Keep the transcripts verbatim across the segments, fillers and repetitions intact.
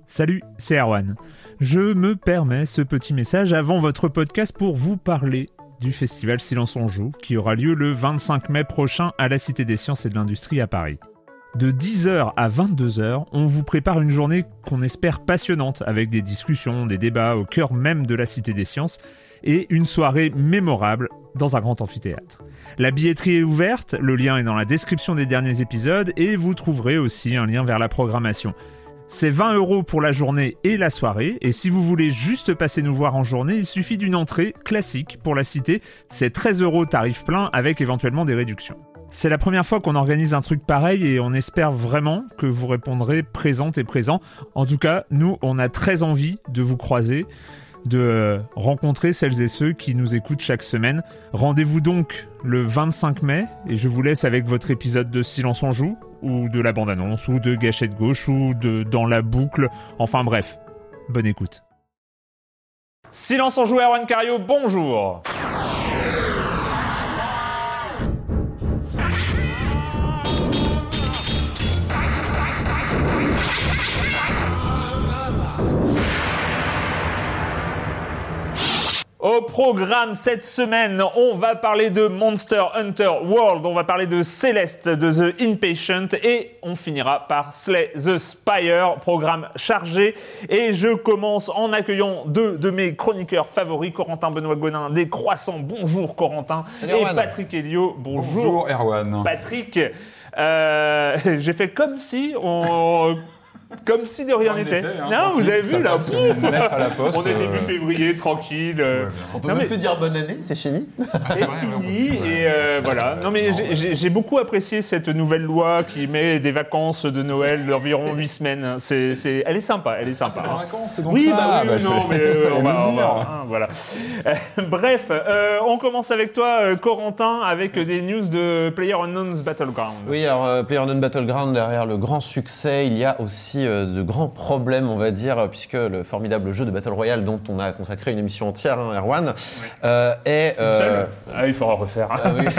Salut, c'est Erwan. Je me permets ce petit message avant votre podcast pour vous parler du festival Silence on Joue qui aura lieu le vingt-cinq mai prochain à la Cité des Sciences et de l'Industrie à Paris. De dix heures à vingt-deux heures, on vous prépare une journée qu'on espère passionnante avec des discussions, des débats au cœur même de la Cité des Sciences et une soirée mémorable dans un grand amphithéâtre. La billetterie est ouverte, le lien est dans la description des derniers épisodes et vous trouverez aussi un lien vers la programmation. C'est vingt euros pour la journée et la soirée, et si vous voulez juste passer nous voir en journée, il suffit d'une entrée classique pour la Cité, c'est treize euros tarif plein avec éventuellement des réductions. C'est la première fois qu'on organise un truc pareil et on espère vraiment que vous répondrez présente et présent. En tout cas, nous, on a très envie de vous croiser, de rencontrer celles et ceux qui nous écoutent chaque semaine. Rendez-vous donc le vingt-cinq mai et je vous laisse avec votre épisode de Silence on Joue, ou de la bande-annonce, ou de Gâchette Gauche, ou de Dans la boucle, enfin bref, bonne écoute. Silence on Joue, Erwan Cario, bonjour. Au programme cette semaine, on va parler de Monster Hunter World, on va parler de Céleste, de The Inpatient et on finira par Slay the Spire, programme chargé. Et je commence en accueillant deux de mes chroniqueurs favoris, Corentin Benoît Gonin des Croissants, bonjour Corentin, Salut, et Erwan. Patrick Helio, bonjour. Bonjour Erwan. Patrick, euh, j'ai fait comme si on... Comme si de rien n'était. Hein, non, vous avez vu là, passe, une lettre à la poste, on est début euh... février, tranquille. Euh... On peut non, même mais... plus dire bonne année, c'est fini. C'est vrai, fini ouais, et euh, voilà. Non mais non, j'ai, j'ai, j'ai beaucoup apprécié cette nouvelle loi qui met des vacances de Noël d'environ huit semaines. C'est, c'est, elle est sympa, elle est sympa. Ah, t'es en vacances, c'est donc oui, ça. bah oui, bah, non, fallait... mais euh, on va, fallait on le va, dire. hein, voilà. Euh, bref, euh, on commence avec toi, euh, Corentin, avec des news de PlayerUnknown's Battleground. Oui, alors euh, PlayerUnknown Battleground, derrière le grand succès, il y a aussi euh, de grands problèmes, on va dire, puisque le formidable jeu de Battle Royale dont on a consacré une émission entière, hein, Erwan, ouais. euh, est... Euh, ah, il faudra refaire. Euh, oui.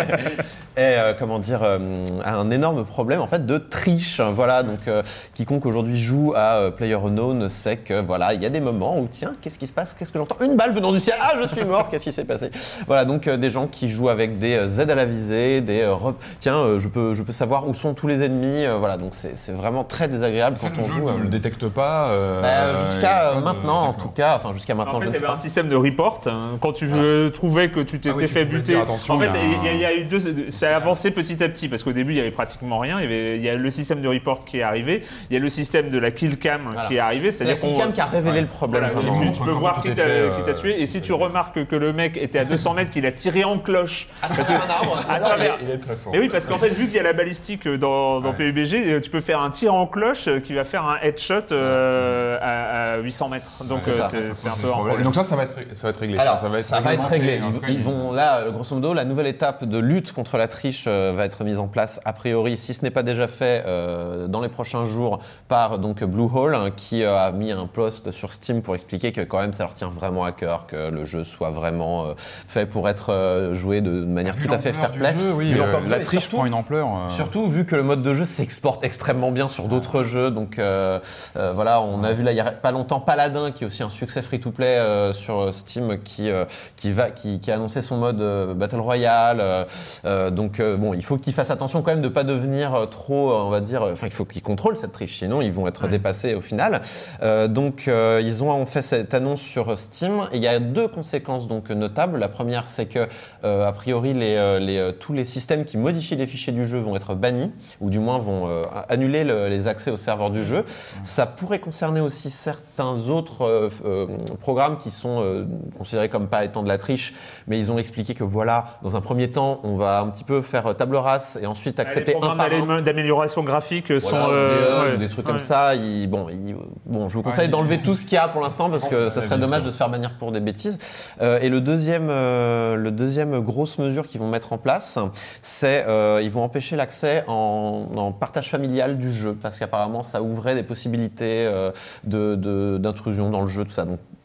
est, euh, comment dire, euh, a un énorme problème, en fait, de triche. Voilà, donc, euh, quiconque aujourd'hui joue à euh, PlayerUnknown sait que, voilà, il y a des moments où, tiens, qu'est-ce qui se passe? Qu'est-ce que j'entends? Une balle venant du ciel. Ah, je suis mort. Qu'est-ce qui s'est passé? Voilà, donc, euh, des gens qui jouent avec des euh, Z à la visée, des... Euh, rep... Tiens, euh, je peux, je peux savoir où sont tous les ennemis. Euh, voilà, donc, c'est, c'est vraiment très désagréable ça, quand le on jeu joue. ne euh, le détecte pas euh, bah, jusqu'à euh, maintenant, de... en tout cas. Enfin, jusqu'à maintenant, en fait, je il y sais avait pas. un système de report. Hein, quand tu ah. trouvais que tu t'étais ah oui, tu fait buter. Dire, attention, en fait, il y, a... il y a eu deux. Ça a avancé petit à petit parce qu'au début, il y avait pratiquement rien. Il y avait, il y a le système de report qui est arrivé. Il y a le système de la kill cam voilà. qui est arrivé. C'est-à-dire c'est la kill cam qui a révélé ouais. le problème. Voilà, tu, tu peux voir qui t'a, fait, qui t'a tué. Et si tu remarques que le mec était à deux cents mètres, qu'il a tiré en cloche. À travers un arbre. À travers... il est très fort. Mais oui, parce qu'en fait, vu qu'il y a la balistique dans, dans ouais. P U B G, tu peux faire un tir en cloche qui va faire un headshot euh, à, à huit cents mètres. Donc ouais, c'est, c'est, c'est, c'est un peu un problème. Et donc ça, ça va être, ça va être réglé. Alors, ça va être, ça va être réglé. Ils, ils vont là, grosso modo, la nouvelle étape de lutte contre la triche euh, va être mise en place a priori, si ce n'est pas déjà fait, euh, dans les prochains jours par donc Bluehole hein, qui euh, a mis un post sur Steam pour expliquer que quand même ça leur tient vraiment à cœur que le jeu soit vraiment euh, fait pour être euh, joué de manière vu tout à fait fair-play. Oui, euh, la triche surtout, prend une ampleur. Euh... Surtout vu que le mode de jeu s'exporte extrêmement bien sur d'autres ah. jeux. Donc euh, euh, voilà, on a vu là il y a pas longtemps Paladin qui est aussi un succès free-to-play euh, sur Steam qui euh, qui va qui, qui a annoncé son mode euh, Battle Royale. Euh, euh, donc euh, bon, il faut qu'ils fassent attention quand même de pas devenir euh, trop, on va dire, enfin il faut qu'ils contrôlent cette triche, sinon ils vont être ouais. dépassés au final. Euh, donc euh, ils ont fait cette annonce sur Steam et il y a deux conséquences donc notables. La première, c'est que euh, a priori les, les tous les systèmes qui modifient les fichiers du jeu vont être bannis ou du moins vont euh, annuler le, les accès au serveur du jeu. Ça pourrait concerner aussi certains autres euh, euh, programmes qui sont euh, considérés comme pas étant de la triche, mais ils ont expliqué que voilà, dans un premier temps, on va un petit peu faire table rase et ensuite accepter les un par un. D'amélioration graphique voilà, sont euh, des, euh, ouais. des trucs ouais. comme ça. Ils, bon, ils, bon, je vous conseille ouais, d'enlever il... tout ce qu'il y a pour l'instant parce que ça serait dommage de se faire bannir pour des bêtises. Euh, et le deuxième, euh, le deuxième grosse mesure qu'ils vont mettre en place, c'est euh, ils vont empêcher l'accès en, en partage familial du jeu parce qu'apparemment ça ouvrait des possibilités euh, de, de, d'intrusion dans le jeu, tout ça. Donc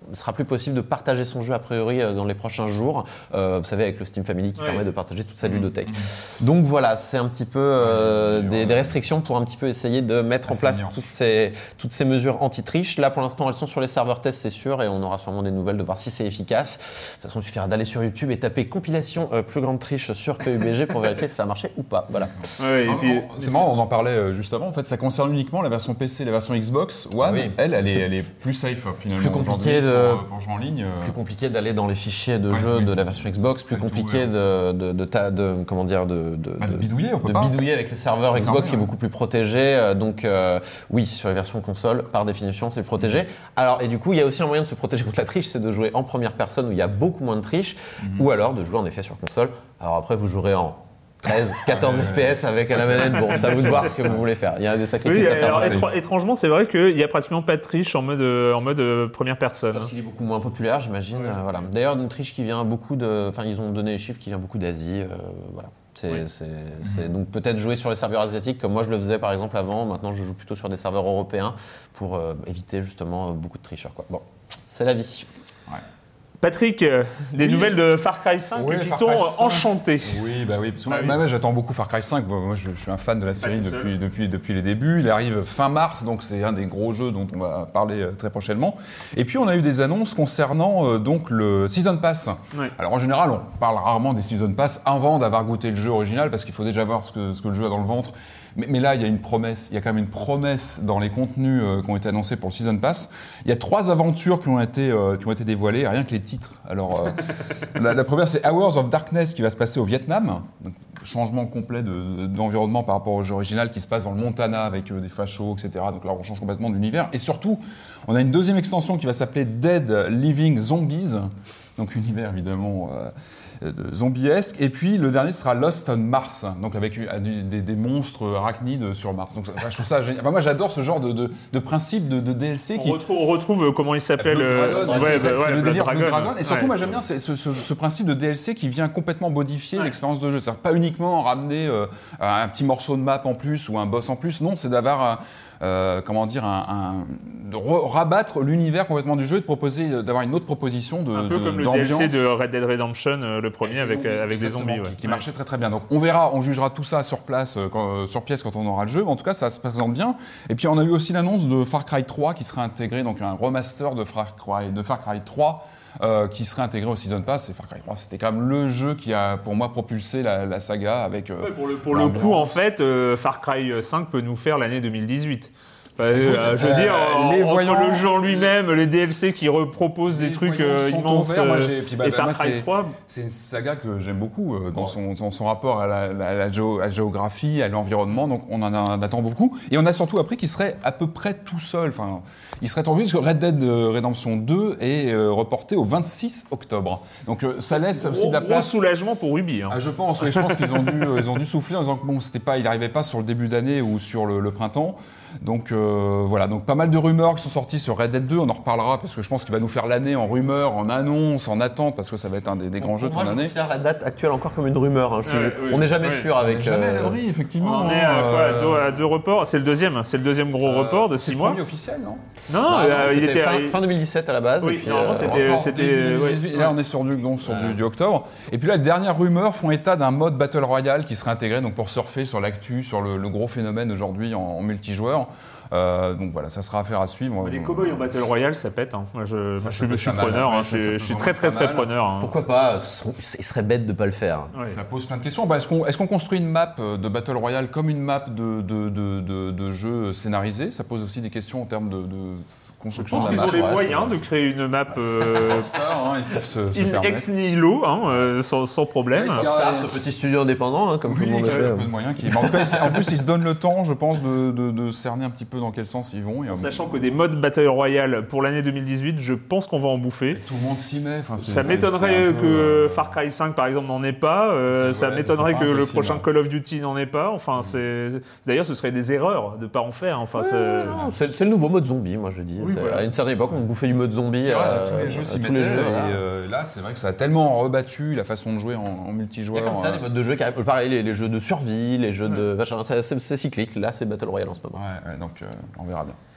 il sera plus possible de partager son jeu a priori dans les prochains jours. Euh, vous savez, avec le Steam Family qui ouais. permet de partager toute sa ludothèque. Mmh. Donc voilà, c'est un petit peu euh, ouais, des, ouais. des restrictions pour un petit peu essayer de mettre ah, en place toutes ces, toutes ces mesures anti-triche. Là, pour l'instant, elles sont sur les serveurs tests, c'est sûr, et on aura sûrement des nouvelles de voir si c'est efficace. De toute façon, il suffira d'aller sur YouTube et taper compilation euh, plus grande triche sur P U B G pour vérifier si ça a marché ou pas. Voilà. Ouais, et puis, c'est, c'est marrant, on en parlait juste avant. En fait, ça concerne uniquement la version P C, la version Xbox One. Ah oui, elle, elle est, elle est plus safe finalement. Plus compliqué de pour, pour jouer en ligne. Plus compliqué d'aller dans les fichiers de ouais, jeu oui. de la version Xbox. Plus compliqué tout, ouais. de, de, de, de, de comment dire de, de, ah, de bidouiller, on peut de pas. bidouiller avec le serveur c'est Xbox qui est beaucoup plus protégé. Donc euh, oui, sur les versions console, par définition, c'est protégé. Alors et du coup, il y a aussi un moyen de se protéger contre la triche, c'est de jouer en première personne où il y a beaucoup moins de triche, mm-hmm. ou alors de jouer en effet sur console. Alors après, vous jouerez en treize, quatorze F P S avec à la manette. Bon, c'est à vous de voir ce que vous voulez faire. Il y a des sacrifices oui, à faire. Alors, étr- étrangement, c'est vrai qu'il n'y a pratiquement pas de triche en mode, en mode euh, première personne. Parce qu'il est beaucoup moins populaire, j'imagine. Ouais. Euh, voilà. D'ailleurs, une triche qui vient beaucoup de. Enfin, ils ont donné les chiffres qui vient beaucoup d'Asie. Euh, voilà. C'est, oui. c'est, c'est donc peut-être jouer sur les serveurs asiatiques comme moi je le faisais par exemple avant. Maintenant, je joue plutôt sur des serveurs européens pour euh, éviter justement beaucoup de tricheurs. Quoi. Bon, c'est la vie. Ouais. Patrick, euh, des oui. nouvelles de Far Cry cinq oui, qui t'ont enchanté. Oui, bah oui, parce que ah, moi, oui. moi j'attends beaucoup Far Cry cinq. Moi, je, je suis un fan de la série bah, depuis, depuis, depuis les débuts. Il arrive fin mars, donc c'est un des gros jeux dont on va parler très prochainement. Et puis on a eu des annonces concernant euh, donc le Season Pass. Oui. Alors en général, on parle rarement des Season Pass avant d'avoir goûté le jeu original, parce qu'il faut déjà voir ce que, ce que le jeu a dans le ventre. Mais, mais là, il y a une promesse, il y a quand même une promesse dans les contenus euh, qui ont été annoncés pour le Season Pass. Il y a trois aventures qui ont été, euh, qui ont été dévoilées, rien que les titres. Alors, euh, la, la première, c'est Hours of Darkness qui va se passer au Vietnam. Donc, changement complet de, d'environnement par rapport au jeu original qui se passe dans le Montana avec euh, des fachos, et cetera. Donc là, on change complètement d'univers. Et surtout, on a une deuxième extension qui va s'appeler Dead Living Zombies. Donc, univers évidemment euh, de zombiesque. Et puis, le dernier sera Lost on Mars, donc avec des, des monstres arachnides sur Mars. Donc, je trouve ça génial. Enfin, moi, j'adore ce genre de, de, de principe de, de D L C. On, qui... retrouve, on retrouve comment il s'appelle Blood Dragon. Euh... Ouais, c'est, c'est, c'est ouais, le délire Dragon. Blood Dragon. Et surtout, ouais. moi, j'aime bien ce, ce, ce, ce principe de D L C qui vient complètement modifier ouais. l'expérience de jeu. C'est-à-dire pas uniquement ramener euh, un petit morceau de map en plus ou un boss en plus. Non, c'est d'avoir... Euh, Euh, comment dire, un, un, de re- rabattre l'univers complètement du jeu et de proposer, d'avoir une autre proposition de, un peu de, comme d'ambiance. Le D L C de Red Dead Redemption, euh, le premier avec, avec, avec des zombies. Qui, ouais. qui marchait très très bien. Donc on verra, on jugera tout ça sur place, euh, quand, sur pièce quand on aura le jeu. Mais en tout cas, ça se présente bien. Et puis on a eu aussi l'annonce de Far Cry trois qui sera intégré, donc un remaster de Far Cry, de Far Cry trois. Euh, qui serait intégré au Season Pass. Et Far Cry trois, c'était quand même le jeu qui a, pour moi, propulsé la, la saga avec... Euh, ouais, pour le, pour le coup, en fait, euh, Far Cry cinq peut nous faire l'année deux mille dix-huit. Bah, Écoute, euh, je veux euh, dire, en, les voyants, entre le jeu en lui-même, les D L C qui reproposent des trucs euh, immenses, euh, moi, j'ai, puis bah, et bah, Far Cry c'est, trois... C'est une saga que j'aime beaucoup euh, dans, oh. son, dans son rapport à la, la, la, géo, à la géographie, à l'environnement, donc on en, a, en attend beaucoup. Et on a surtout appris qu'il serait à peu près tout seul. Enfin, il serait tombé parce que Red Dead Redemption deux est euh, reporté au vingt-six octobre. Donc euh, ça laisse gros, aussi de la place... Gros soulagement pour Ubi. Hein. Ah, je pense, oui, je pense qu'ils ont dû, euh, ils ont dû souffler en disant que bon, c'était pas, il n'arrivait pas sur le début d'année ou sur le, le printemps. Donc euh, voilà, donc pas mal de rumeurs qui sont sorties sur Red Dead deux, on en reparlera parce que je pense qu'il va nous faire l'année en rumeurs, en annonces, en attente, parce que ça va être un des, des grands bon, jeux de fin l'année. Moi je considère la date actuelle encore comme une rumeur, hein. je, ouais, oui, on n'est jamais oui, sûr avec... On n'est jamais euh... à l'abri, effectivement. On est à, quoi, à, deux, à deux reports, c'est le deuxième, c'est le deuxième gros euh, report de six mois. C'est le premier officiel, non? Non, non, euh, il était fin, fin deux mille dix-sept à la base. Oui, et puis, normalement euh, c'était... c'était ouais. Et là on est sur, du, donc, sur ouais. du, du octobre. Et puis là les dernières rumeurs font état d'un mode Battle Royale qui serait intégré donc, pour surfer sur l'actu, sur le, le gros phénomène aujourd'hui en, en multijoueur. Euh, donc voilà, ça sera affaire à suivre. Les cowboys en Battle Royale, ça pète. Hein. Moi, je, ça, je, je, je suis preneur. Hein. Je, je suis très, très, très preneur. Hein. Pourquoi pas? Il serait bête de ne pas le faire. Ouais. Ça pose plein de questions. Bah, est-ce, qu'on, est-ce qu'on construit une map de Battle Royale comme une map de, de, de, de, de jeu scénarisé? Ça pose aussi des questions en termes de... de Je pense qu'ils ont les moyens de créer une map euh, ça, hein, ils se, se in ex nihilo, hein, euh, sans, sans problème. Ouais, ça, ce petit studio indépendant, hein, comme oui, tout le monde le sait. De moyens qui... en, tout cas, en plus, ils se donnent le temps, je pense, de, de, de cerner un petit peu dans quel sens ils vont. Et, Sachant que des modes Battle Royale pour l'année deux mille dix-huit, je pense qu'on va en bouffer. Et tout le monde s'y met. Enfin, c'est, ça c'est, m'étonnerait c'est que peu... Far Cry cinq, par exemple, n'en ait pas. Euh, ça voilà, m'étonnerait que le prochain Call of Duty n'en ait pas. Enfin, c'est... D'ailleurs, ce serait des erreurs de ne pas en faire. Enfin, ouais, c'est... Non, c'est, c'est le nouveau mode zombie, moi je dis. Oui, voilà. À une certaine époque, on bouffait du mode zombie. C'est vrai, euh, tous les jeux s'y tous mettaient. Les jeux, et euh, là, c'est vrai que ça a tellement rebattu la façon de jouer en, en multijoueur. Il y a comme ça euh... des modes de jeu qui arrivent. Pareil, les, les jeux de survie, les jeux ouais. de. Machin, c'est, c'est, c'est cyclique. Là, c'est Battle Royale en ce moment. Ouais, ouais donc euh, on verra bien.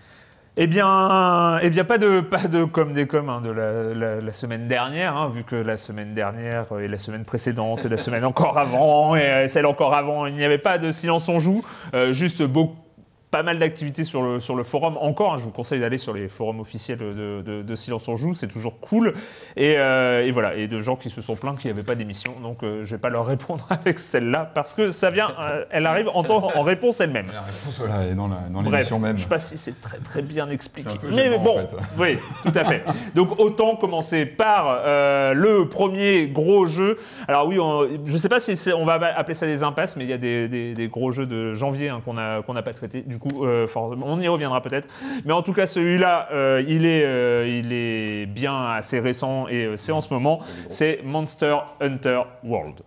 Eh bien, eh bien, pas de, pas de comme des comme hein, de la, la, la semaine dernière, hein, vu que la semaine dernière et la semaine précédente et la semaine encore avant et celle encore avant, il n'y avait pas de Silence on joue, euh, juste beaucoup. Pas mal d'activités sur le, sur le forum encore, hein, je vous conseille d'aller sur les forums officiels de, de, de Silence on joue, c'est toujours cool, et, euh, et voilà, et de gens qui se sont plaints qu'il n'y avait pas d'émission, donc euh, je vais pas leur répondre avec celle-là, parce que ça vient, euh, elle arrive en, temps, en réponse elle-même. La réponse voilà, est dans, la, dans Bref, l'émission même. Je sais pas si c'est très très bien expliqué, C'est un peu mais gênant, bon, en fait. oui, tout à fait. Donc autant commencer par euh, le premier gros jeu, alors oui, on, je sais pas si c'est, on va appeler ça des impasses, mais il y a des, des, des gros jeux de janvier hein, qu'on a, qu'on n'a pas traités, du coup, euh, on y reviendra peut-être, mais en tout cas celui-là, euh, il, est, euh, il est bien assez récent et euh, c'est en ce moment, c'est Monster Hunter World.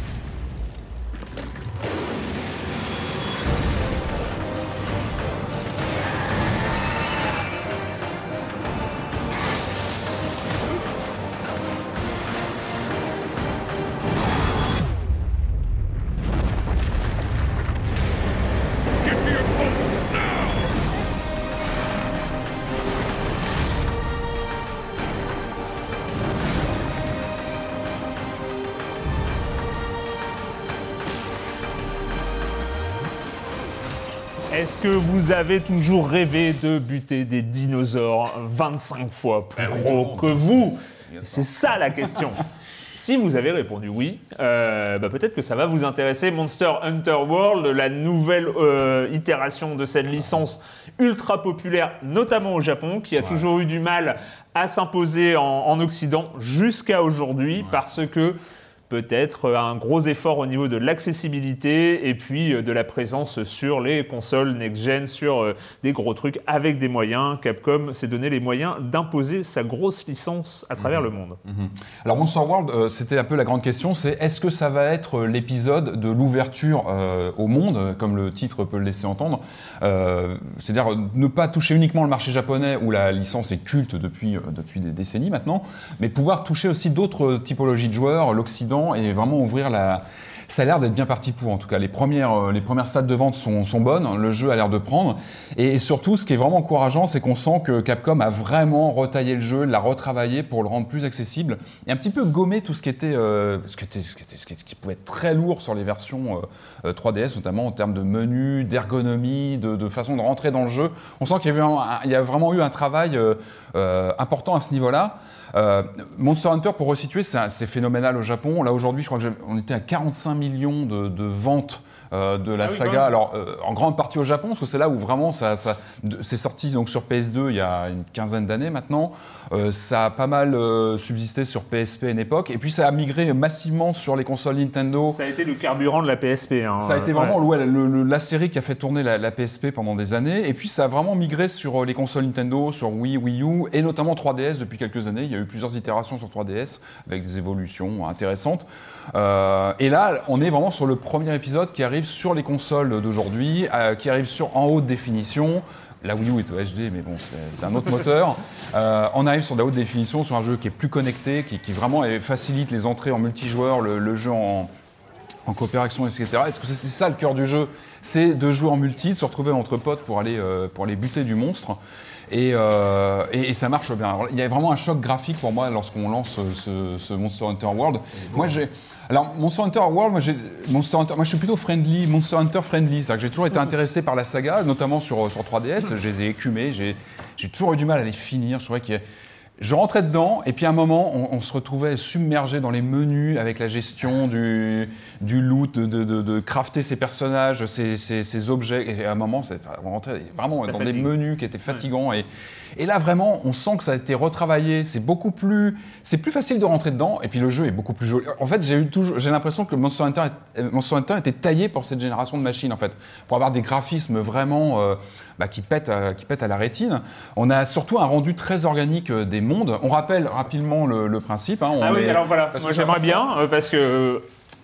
Est-ce que vous avez toujours rêvé de buter des dinosaures vingt-cinq fois plus gros que vous ? C'est ça la question. Si vous avez répondu oui, euh, bah peut-être que ça va vous intéresser. Monster Hunter World, la nouvelle euh, itération de cette licence ultra populaire, notamment au Japon, qui a ouais. toujours eu du mal à s'imposer en, en Occident jusqu'à aujourd'hui, ouais. parce que peut-être un gros effort au niveau de l'accessibilité et puis de la présence sur les consoles next-gen, sur des gros trucs avec des moyens. Capcom s'est donné les moyens d'imposer sa grosse licence à travers mmh. le monde. Mmh. Alors Monster World, euh, c'était un peu la grande question, c'est est-ce que ça va être l'épisode de l'ouverture euh, au monde, comme le titre peut le laisser entendre, euh, c'est-à-dire ne pas toucher uniquement le marché japonais où la licence est culte depuis, euh, depuis des décennies maintenant, mais pouvoir toucher aussi d'autres typologies de joueurs, l'Occident, et vraiment ouvrir la... Ça a l'air d'être bien parti pour, en tout cas. Les premières, les premières stades de vente sont, sont bonnes, le jeu a l'air de prendre. Et surtout, ce qui est vraiment encourageant, c'est qu'on sent que Capcom a vraiment retaillé le jeu, l'a retravaillé pour le rendre plus accessible et un petit peu gommer tout ce qui était, euh, ce qui, était, ce qui, était, ce qui, ce qui pouvait être très lourd sur les versions euh, trois D S, notamment en termes de menu, d'ergonomie, de, de façon de rentrer dans le jeu. On sent qu'il y a, eu un, il y a vraiment eu un travail euh, euh, important à ce niveau-là. Euh, Monster Hunter, pour resituer, c'est, c'est phénoménal au Japon. Là, aujourd'hui, je crois qu'on était à quarante-cinq millions de, de ventes euh, de la ah oui, saga. Alors, euh, en grande partie au Japon, parce que c'est là où vraiment ça, ça de, c'est sorti donc, sur P S deux il y a une quinzaine d'années maintenant. Euh, ça a pas mal euh, subsisté sur P S P à une époque. Et puis, ça a migré massivement sur les consoles Nintendo. Ça a été le carburant de la P S P. Hein. Ça a été vraiment ouais. Ouais, le, le, la série qui a fait tourner la, la P S P pendant des années. Et puis, ça a vraiment migré sur les consoles Nintendo, sur Wii, Wii U et notamment trois D S depuis quelques années. Il y a eu plusieurs itérations sur trois D S avec des évolutions intéressantes. Euh, et là, on est vraiment sur le premier épisode qui arrive sur les consoles d'aujourd'hui, euh, qui arrive sur en haute définition. La Wii U est au H D, mais bon, c'est, c'est un autre moteur. Euh, on arrive sur de la haute définition, sur un jeu qui est plus connecté, qui, qui vraiment facilite les entrées en multijoueur, le, le jeu en, en coopération, et cetera. Est-ce que c'est, c'est ça le cœur du jeu ? C'est de jouer en multi, de se retrouver entre potes pour aller, euh, pour aller buter du monstre. Et, euh, et, et ça marche bien. Alors, il y a vraiment un choc graphique pour moi lorsqu'on lance ce, ce Monster Hunter World. Moi, j'ai, alors Monster Hunter World, moi, j'ai, Monster Hunter, moi je suis plutôt friendly, Monster Hunter friendly. C'est-à-dire que j'ai toujours été intéressé par la saga, notamment sur, sur trois D S. Je les ai écumés, j'ai, j'ai toujours eu du mal à les finir. Je trouvais qu'il y a, je rentrais dedans et puis à un moment, on, on se retrouvait submergé dans les menus avec la gestion du, du loot, de, de, de, de crafter ses personnages, ses, ses, ses objets. Et à un moment, c'est, on rentrait vraiment ça dans fatigue. Des menus qui étaient fatigants. Ouais. Et, et là, vraiment, on sent que ça a été retravaillé. C'est beaucoup plus, c'est plus facile de rentrer dedans. Et puis le jeu est beaucoup plus joli. En fait, j'ai eu toujours, j'ai l'impression que Monster Hunter, Monster Hunter était taillé pour cette génération de machines, en fait, pour avoir des graphismes vraiment. Euh, Bah, qui, pète, euh, qui pète à la rétine. On a surtout un rendu très organique euh, des mondes. On rappelle rapidement le, le principe. Hein, on ah oui, est... alors voilà, parce moi j'aimerais bien, euh, parce que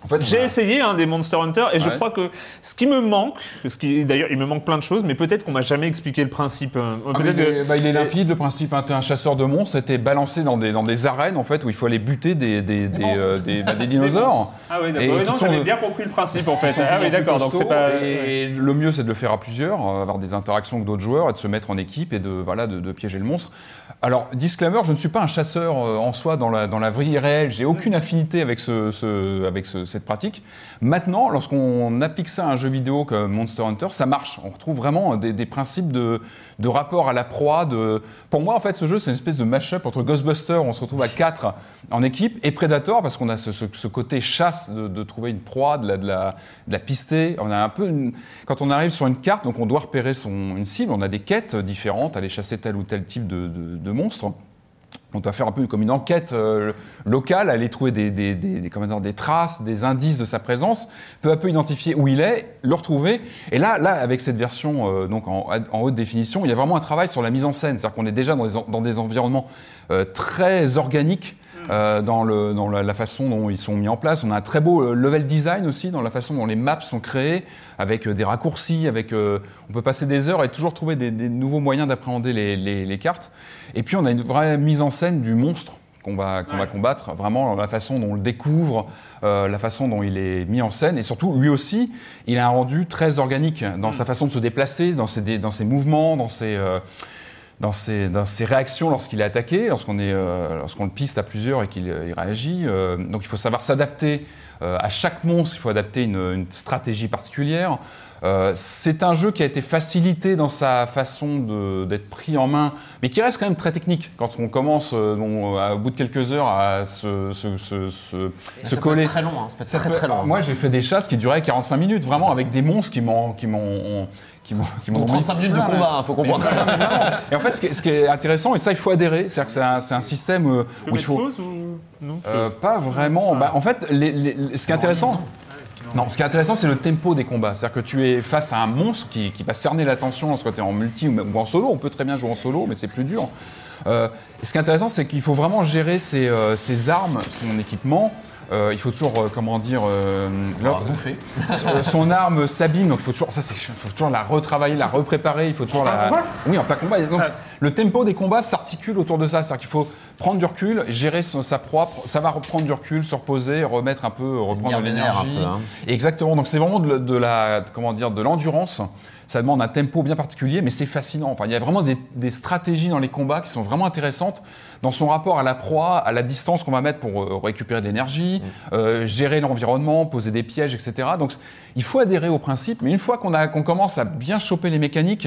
En fait, j'ai essayé hein, des Monster Hunter et ouais. je crois que ce qui me manque, ce qui, d'ailleurs il me manque plein de choses, mais peut-être qu'on m'a jamais expliqué le principe. Euh, ah, il, est, bah, il est limpide le principe. Hein, t'es un chasseur de monstres, t'es balancé dans des, dans des arènes en fait où il faut aller buter des, des, des, euh, des, bah, des dinosaures. Ah oui, d'accord. Oui, non, j'avais de, bien compris le principe en fait. Ah oui, d'accord. Donc c'est pas. Et, et le mieux c'est de le faire à plusieurs, avoir des interactions avec d'autres joueurs et de se mettre en équipe et de voilà de, de piéger le monstre. Alors disclaimer, je ne suis pas un chasseur euh, en soi dans la dans la vie réelle. J'ai aucune affinité avec ce, ce avec ce, cette pratique. Maintenant, lorsqu'on applique ça à un jeu vidéo comme Monster Hunter, ça marche. On retrouve vraiment des, des principes de, de rapport à la proie. De... Pour moi, en fait, ce jeu, c'est une espèce de mash-up entre Ghostbusters, on se retrouve à quatre en équipe, et Predator, parce qu'on a ce, ce, ce côté chasse de, de trouver une proie, de la, de, la, de la pister. On a un peu une... Quand on arrive sur une carte, donc on doit repérer son, une cible, on a des quêtes différentes, aller chasser tel ou tel type de, de, de monstre. On doit faire un peu comme une enquête euh, locale, aller trouver des, des, des, des, comment dire, des traces, des indices de sa présence, peu à peu identifier où il est, le retrouver. Et là, là avec cette version euh, donc en, en haute définition, il y a vraiment un travail sur la mise en scène. C'est-à-dire qu'on est déjà dans des, dans des environnements euh, très organiques euh, dans, le, dans la, la façon dont ils sont mis en place. On a un très beau level design aussi dans la façon dont les maps sont créées, avec euh, des raccourcis, avec, euh, on peut passer des heures et toujours trouver des, des nouveaux moyens d'appréhender les, les, les cartes. Et puis on a une vraie mise en scène du monstre qu'on va, qu'on ouais. va combattre, vraiment la façon dont on le découvre, euh, la façon dont il est mis en scène, et surtout lui aussi, il a un rendu très organique dans mmh. sa façon de se déplacer, dans ses, dans ses mouvements, dans ses, euh, dans ses, dans ses réactions lorsqu'il est attaqué, lorsqu'on, est, euh, lorsqu'on le piste à plusieurs et qu'il il réagit. Euh, donc il faut savoir s'adapter euh, à chaque monstre, il faut adapter une, une stratégie particulière. Euh, c'est un jeu qui a été facilité dans sa façon de, d'être pris en main, mais qui reste quand même très technique. Quand on commence, euh, bon, à, au bout de quelques heures, à se, se, se, se, se coller. Ça peut être très long. Hein, ça peut être ça très, peut, très long. Moi, j'ai fait des chasses qui duraient quarante-cinq minutes, vraiment, avec des monstres qui m'ont, qui m'ont, qui m'ont, qui m'ont trente-cinq minutes de combat, il hein, faut comprendre. Et en fait, ce qui, est, ce qui est intéressant, et ça, il faut adhérer, c'est-à-dire que c'est un, c'est un système où il faut. Pause ou... non, euh, pas vraiment. Ah. Bah, en fait, les, les, ce qui est intéressant. Non, ce qui est intéressant, c'est le tempo des combats. C'est-à-dire que tu es face à un monstre qui, qui va cerner l'attention lorsque tu es en multi ou, ou en solo. On peut très bien jouer en solo, mais c'est plus dur. Euh, ce qui est intéressant, c'est qu'il faut vraiment gérer ses, euh, ses armes, son équipement. Euh, il faut toujours, euh, comment dire, euh, leur, bouffer. Son, son arme s'abîme, donc il faut toujours, ça, c'est, faut toujours la retravailler, la repréparer. Il faut toujours en la. Combat oui, en plein combat. Donc, ah. le tempo des combats s'articule autour de ça. C'est-à-dire qu'il faut prendre du recul, gérer son, sa proie, ça va reprendre du recul, se reposer, remettre un peu, c'est reprendre de l'énergie. Un peu, hein. Exactement. Donc c'est vraiment de, de la, comment dire, de l'endurance. Ça demande un tempo bien particulier, mais c'est fascinant. Enfin, il y a vraiment des, des stratégies dans les combats qui sont vraiment intéressantes dans son rapport à la proie, à la distance qu'on va mettre pour euh, récupérer de l'énergie, mmh. euh, gérer l'environnement, poser des pièges, et cetera. Donc, il faut adhérer au principe, mais une fois qu'on, a, qu'on commence à bien choper les mécaniques,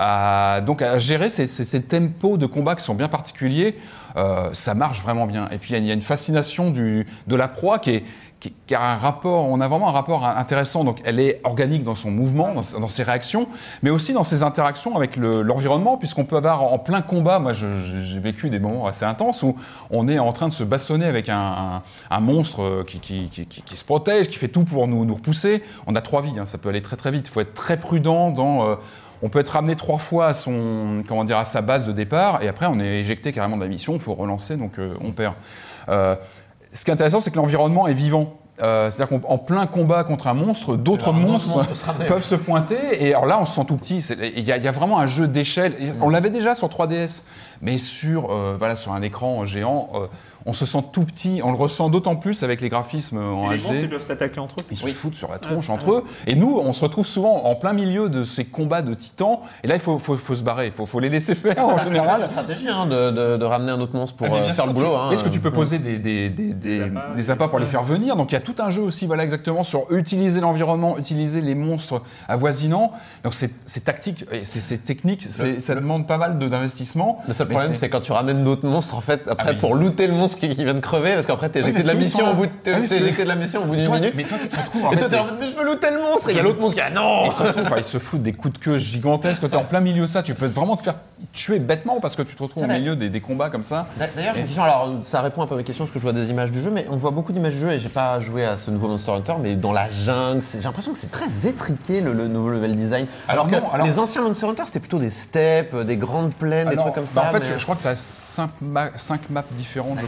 à, donc à gérer ces, ces, ces tempos de combat qui sont bien particuliers, euh, ça marche vraiment bien. Et puis, il y, y a une fascination du, de la proie qui est Qui, qui a un rapport, on a vraiment un rapport intéressant. Donc, elle est organique dans son mouvement, dans, dans ses réactions, mais aussi dans ses interactions avec le, l'environnement, puisqu'on peut avoir en plein combat. Moi, je, j'ai vécu des moments assez intenses où on est en train de se bastonner avec un, un, un monstre qui, qui, qui, qui, qui se protège, qui fait tout pour nous, nous repousser. On a trois vies, hein, ça peut aller très très vite. Il faut être très prudent dans. Euh, on peut être ramené trois fois à son, comment dire, à sa base de départ, et après on est éjecté carrément de la mission. Il faut relancer, donc euh, on perd. Euh, Ce qui est intéressant, c'est que l'environnement est vivant. Euh, c'est-à-dire qu'en plein combat contre un monstre, d'autres monstres monstre peuvent se pointer. Et alors là, on se sent tout petit. Il y, y a vraiment un jeu d'échelle. On l'avait déjà sur trois D S, mais sur, euh, voilà, sur un écran géant, euh, on se sent tout petit. On le ressent d'autant plus avec les graphismes en et H D. Les monstres, ils peuvent s'attaquer entre eux. Ils se oui. foutent sur la tronche ah, entre ah. eux. Et nous, on se retrouve souvent en plein milieu de ces combats de titans. Et là, il faut, faut, faut se barrer. Il faut, faut les laisser faire en général. C'est une stratégie hein, de, de, de ramener un autre monstre pour ah, euh, faire sûr, le boulot. Hein, est-ce que tu peux poser des, des, des, des, des appâts, des appâts pour les faire venir? Donc il y a tout un jeu aussi, voilà, exactement, sur utiliser l'environnement, utiliser les monstres avoisinants. Donc c'est, c'est tactique, c'est, c'est technique, c'est, le, ça le, demande pas mal de, d'investissement. Le seul problème, c'est... c'est quand tu ramènes d'autres monstres, en fait, après, ah, pour looter le monstre qui, qui vient de crever, parce qu'après t'es éjecté, oui, de, la mission au bout de, t'es, ah, oui, t'es éjecté de la mission au bout d'une toi, minute. Mais toi, tu te retrouves en et fait, toi, t'es en mode, mais je veux looter le monstre. Et il y a l'autre monstre qui a non. Et surtout, enfin, ils se foutent des coups de queue gigantesques. Quand t'es en plein milieu de ça, tu peux vraiment te faire tuer bêtement parce que tu te retrouves au milieu des, des combats comme ça. D'ailleurs, j'ai une question. Alors, ça répond un peu à mes questions parce que je vois des images du jeu, mais on voit beaucoup d'images du jeu et j'ai pas joué à ce nouveau Monster Hunter, mais dans la jungle, c'est, j'ai l'impression que c'est très étriqué le, le nouveau level design. Alors, alors que non, alors... les anciens Monster Hunter, c'était plutôt des steppes, des grandes plaines, alors, des trucs comme ça. Bah en fait, mais... je crois que tu as cinq maps différentes, d'accord. Je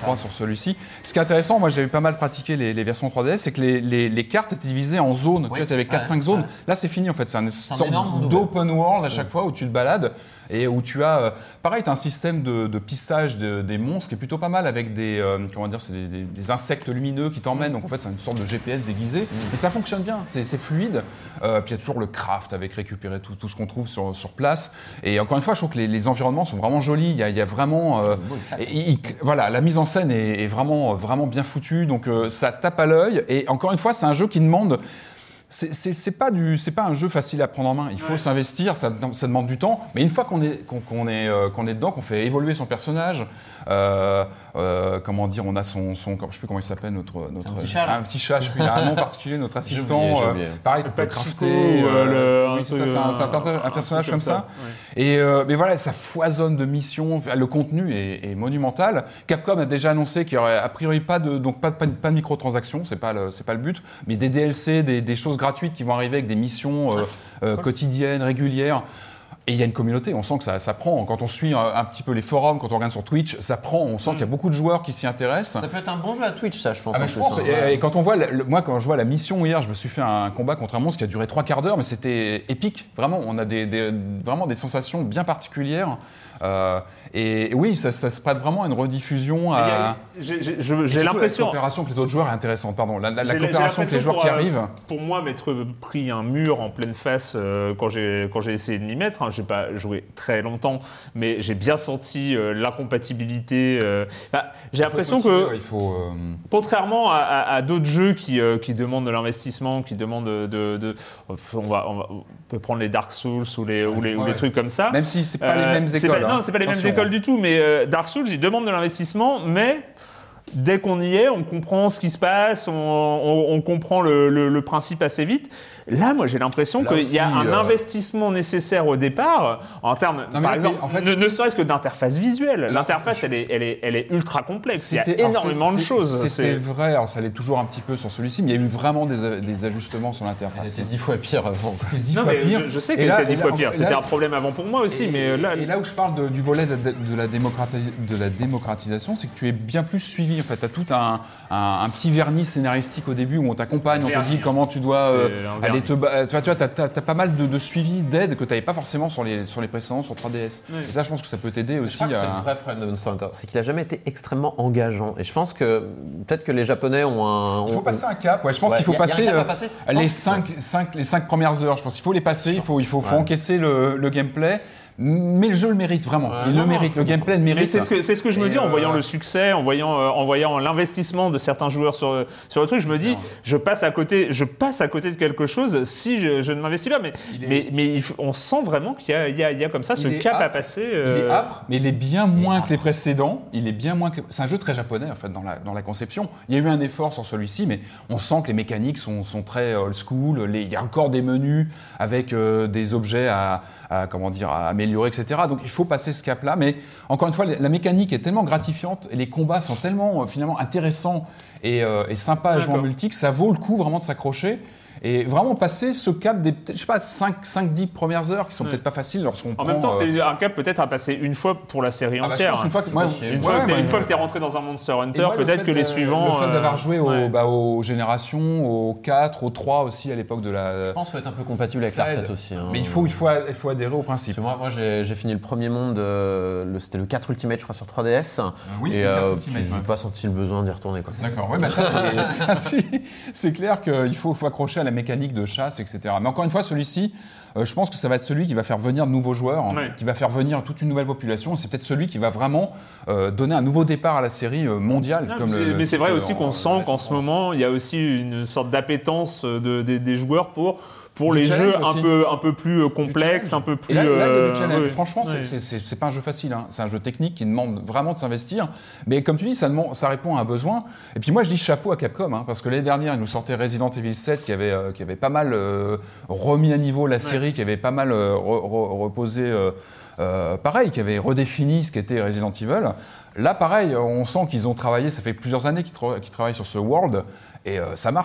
trois sur celui-ci. Ce qui est intéressant, moi j'avais pas mal pratiqué les, les versions trois D S, c'est que les, les, les cartes étaient divisées en zones. Oui. Tu vois, tu avais quatre cinq ouais, zones. Ouais. Là, c'est fini en fait. C'est une c'est sorte un d'open world à chaque ouais. fois où tu te balades et où tu as, euh, pareil, tu as un système de, de pistage de, des monstres qui est plutôt pas mal avec des, euh, comment dire, c'est des, des, des insectes lumineux qui t'emmènent. Donc en fait, c'est une sorte de G P S déguisé. Mm. Et ça fonctionne bien. C'est, c'est fluide. Euh, puis il y a toujours le craft avec récupérer tout, tout ce qu'on trouve sur, sur place. Et encore une fois, je trouve que les, les environnements sont vraiment jolis. Il y a, il y a vraiment, euh, et, et, voilà, la mise en scène est, est vraiment, vraiment bien foutue. Donc euh, ça tape à l'œil. Et encore une fois, c'est un jeu qui demande. C'est, c'est, c'est, pas du, c'est pas un jeu facile à prendre en main. Il faut ouais. s'investir, ça, ça demande du temps. Mais une fois qu'on est, qu'on, qu'on est, euh, qu'on est dedans, qu'on fait évoluer son personnage, euh, euh, comment dire, on a son, son, je sais plus comment il s'appelle, notre, notre un petit chat. Un petit chat, je sais plus, il a un nom particulier, notre assistant. J'ai oublié, j'ai oublié. Euh, pareil, le peut crafter. Euh, le, oui, c'est ça, c'est un, c'est un, un, un personnage comme ça. ça. Ouais. Et euh, mais voilà, ça foisonne de missions. Le contenu est, est monumental. Capcom a déjà annoncé qu'il y aurait a priori pas de, donc pas, pas, pas de microtransactions, c'est pas le, c'est pas le but, mais des D L C, des, des choses gratuites qui vont arriver avec des missions euh, euh, quotidiennes, régulières. Et il y a une communauté, on sent que ça, ça prend. Quand on suit un, un petit peu les forums, quand on regarde sur Twitch, ça prend. On sent mmh. qu'il y a beaucoup de joueurs qui s'y intéressent. Ça peut être un bon jeu à Twitch, ça, je pense. Ah ben je pense. Et, et quand on voit, le, moi, quand je vois la mission hier, je me suis fait un combat contre un monstre qui a duré trois quarts d'heure, mais c'était épique. Vraiment, on a des, des, vraiment des sensations bien particulières. Euh, et, et oui, ça, ça se prête vraiment à une rediffusion. À... A, j'ai, j'ai, j'ai, j'ai l'impression. La coopération avec les autres joueurs est intéressante. Pardon, la, la, la coopération avec les joueurs pour, qui arrivent. Pour moi, m'être pris un mur en pleine face euh, quand j'ai quand j'ai essayé de m'y mettre. Hein, j'ai pas joué très longtemps, mais j'ai bien senti euh, l'incompatibilité. Euh, bah, j'ai il l'impression que, il faut, euh... contrairement à, à, à d'autres jeux qui euh, qui demandent de l'investissement, qui demandent de, de, de on va on va on peut prendre les Dark Souls ou les ouais, ou les, ouais. ou les trucs comme ça. Même si c'est pas euh, les mêmes écoles. Pas, non, c'est pas les Attention. mêmes écoles du tout, mais euh, Dark Souls, ils demandent de l'investissement, mais dès qu'on y est, on comprend ce qui se passe, on, on, on comprend le, le, le principe assez vite. Là, moi, j'ai l'impression Là qu'il aussi, y a un euh... investissement nécessaire au départ, en termes, non, par exemple, en fait, ne, ne serait-ce que d'interface visuelle. L'interface, je... elle, est, elle, est, elle est ultra complexe. C'était, il y a énormément alors, de choses. C'était c'est... vrai, alors ça l'est toujours un petit peu sur celui-ci, mais il y a eu vraiment des, des ajustements sur l'interface. C'était dix fois pire avant. C'était dix fois pire. Je, je sais que c'était dix fois pire. C'était un problème avant pour moi aussi, et, mais là... Et là où je parle de, du volet de, de, la démocratis- de la démocratisation, c'est que tu es bien plus suivi. En fait, tu as tout un, un, un petit vernis scénaristique au début où on t'accompagne, on te dit comment tu dois euh, aller te battre. Tu vois, tu vois, t'as, t'as pas mal de, de suivi, d'aide que tu n'avais pas forcément sur les, sur les précédents, sur trois D S. Oui. Et ça, je pense que ça peut t'aider aussi. Je crois à... que c'est le vrai problème de Monster Hunter, c'est qu'il n'a jamais été extrêmement engageant. Et je pense que peut-être que les Japonais ont un... Il faut passer un cap. Ouais, je pense ouais, qu'il faut y a, passer, y a euh, passer les, cinq, cinq, les cinq premières heures. Je pense qu'il faut les passer, il faut, il faut, ouais. faut encaisser le, le gameplay. Mais le jeu le mérite vraiment, ouais, il non, le mérite, non, le gameplay le mérite. C'est ce que, c'est ce que je me dis euh... en voyant le succès, en voyant, euh, en voyant l'investissement de certains joueurs sur, sur le truc. Je me dis, je passe à côté, je passe à côté de quelque chose si je, je ne m'investis pas. Mais, est... mais, mais il faut, on sent vraiment qu'il y a, il y a, il y a comme ça il ce cap âpre, à passer. Euh... Il est âpre, mais il est bien moins que les précédents. Il est bien moins que... C'est un jeu très japonais en fait dans la, dans la conception. Il y a eu un effort sur celui-ci, mais on sent que les mécaniques sont, sont très old school. Les, il y a encore des menus avec euh, des objets à, à, comment dire, à améliorer, et cetera. Donc il faut passer ce cap-là, mais encore une fois, la mécanique est tellement gratifiante et les combats sont tellement euh, finalement intéressants et, euh, et sympas à jouer en multi que ça vaut le coup vraiment de s'accrocher. Et vraiment passer ce cap des, je sais pas, cinq dix premières heures qui sont ouais. peut-être pas faciles lorsqu'on En prend, même temps, euh... c'est un cap peut-être à passer une fois pour la série entière. Ah bah, une fois que, moi, une ouais, fois ouais, que tu es rentré dans un Monster Hunter, moi, peut-être que les suivants... Le fait d'avoir joué aux, ouais. bah, aux générations, aux quatre, aux trois aussi à l'époque de la... Je pense qu'il faut être un peu compatible avec la recette aussi. Hein. Mais il faut, il, faut, il faut adhérer au principe. Moi, moi j'ai, j'ai fini le premier monde, euh, le, c'était le quatre Ultimate, je crois, sur trois D S. Euh, oui, et euh, Ultimate, j'ai ouais. pas senti le besoin d'y retourner. Quoi. D'accord, ouais, bah ça, c'est, ça c'est, c'est clair qu'il faut, faut accrocher à la mécanique de chasse, et cetera. Mais encore une fois, celui-ci, euh, je pense que ça va être celui qui va faire venir de nouveaux joueurs, hein, ouais. qui va faire venir toute une nouvelle population. C'est peut-être celui qui va vraiment euh, donner un nouveau départ à la série euh, mondiale. Non, comme mais, le, c'est, le mais c'est vrai euh, aussi qu'on sent qu'en ce moment, il y a aussi une sorte d'appétence de, de, des joueurs pour... Pour du les jeux un peu, un peu plus complexes, un peu plus... Et là, là, il y a du challenge. Euh, Franchement, ouais. c'est, c'est, c'est pas un jeu facile. Hein. C'est un jeu technique qui demande vraiment de s'investir. Mais comme tu dis, ça, demande, ça répond à un besoin. Et puis moi, je dis chapeau à Capcom. Hein, parce que l'année dernière, ils nous sortaient Resident Evil sept qui avait, euh, qui avait pas mal euh, remis à niveau la série, ouais. qui avait pas mal euh, re, re, reposé... Euh, euh, pareil, qui avait redéfini ce qu'était Resident Evil. Là, pareil, on sent qu'ils ont travaillé, ça fait plusieurs années qu'ils, tra- qu'ils travaillent sur ce world. Et euh, ça marche.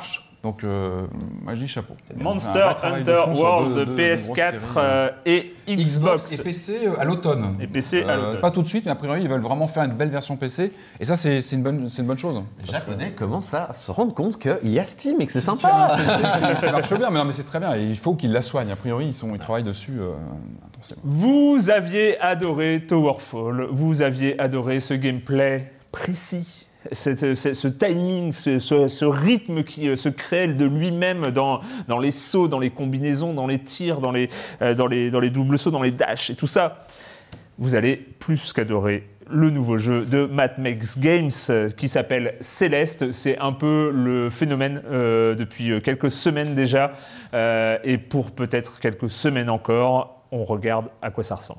Donc, euh, moi je dis chapeau. Monster Hunter World de, de P S quatre euh, et Xbox. Xbox et P C euh, à l'automne. Et P C à l'automne. Euh, pas tout de suite, mais a priori, ils veulent vraiment faire une belle version P C. Et ça, c'est, c'est, une, bonne, c'est une bonne chose. Les Japonais que... commencent à se rendre compte qu'il y a Steam et que c'est sympa. Un P C qui, qui marche bien, mais non, mais c'est très bien. Et il faut qu'ils la soignent. A priori, ils, sont, ils travaillent dessus. Euh, vous aviez adoré Towerfall. Vous aviez adoré ce gameplay précis. Cette, ce, ce timing, ce, ce, ce rythme qui euh, se crée de lui-même dans, dans les sauts, dans les combinaisons, dans les tirs, dans les, euh, dans, les, dans les doubles sauts, dans les dashs et tout ça, vous allez plus qu'adorer le nouveau jeu de Matt Makes Games euh, qui s'appelle Celeste. C'est un peu le phénomène euh, depuis quelques semaines déjà euh, et pour peut-être quelques semaines encore, on regarde à quoi ça ressemble.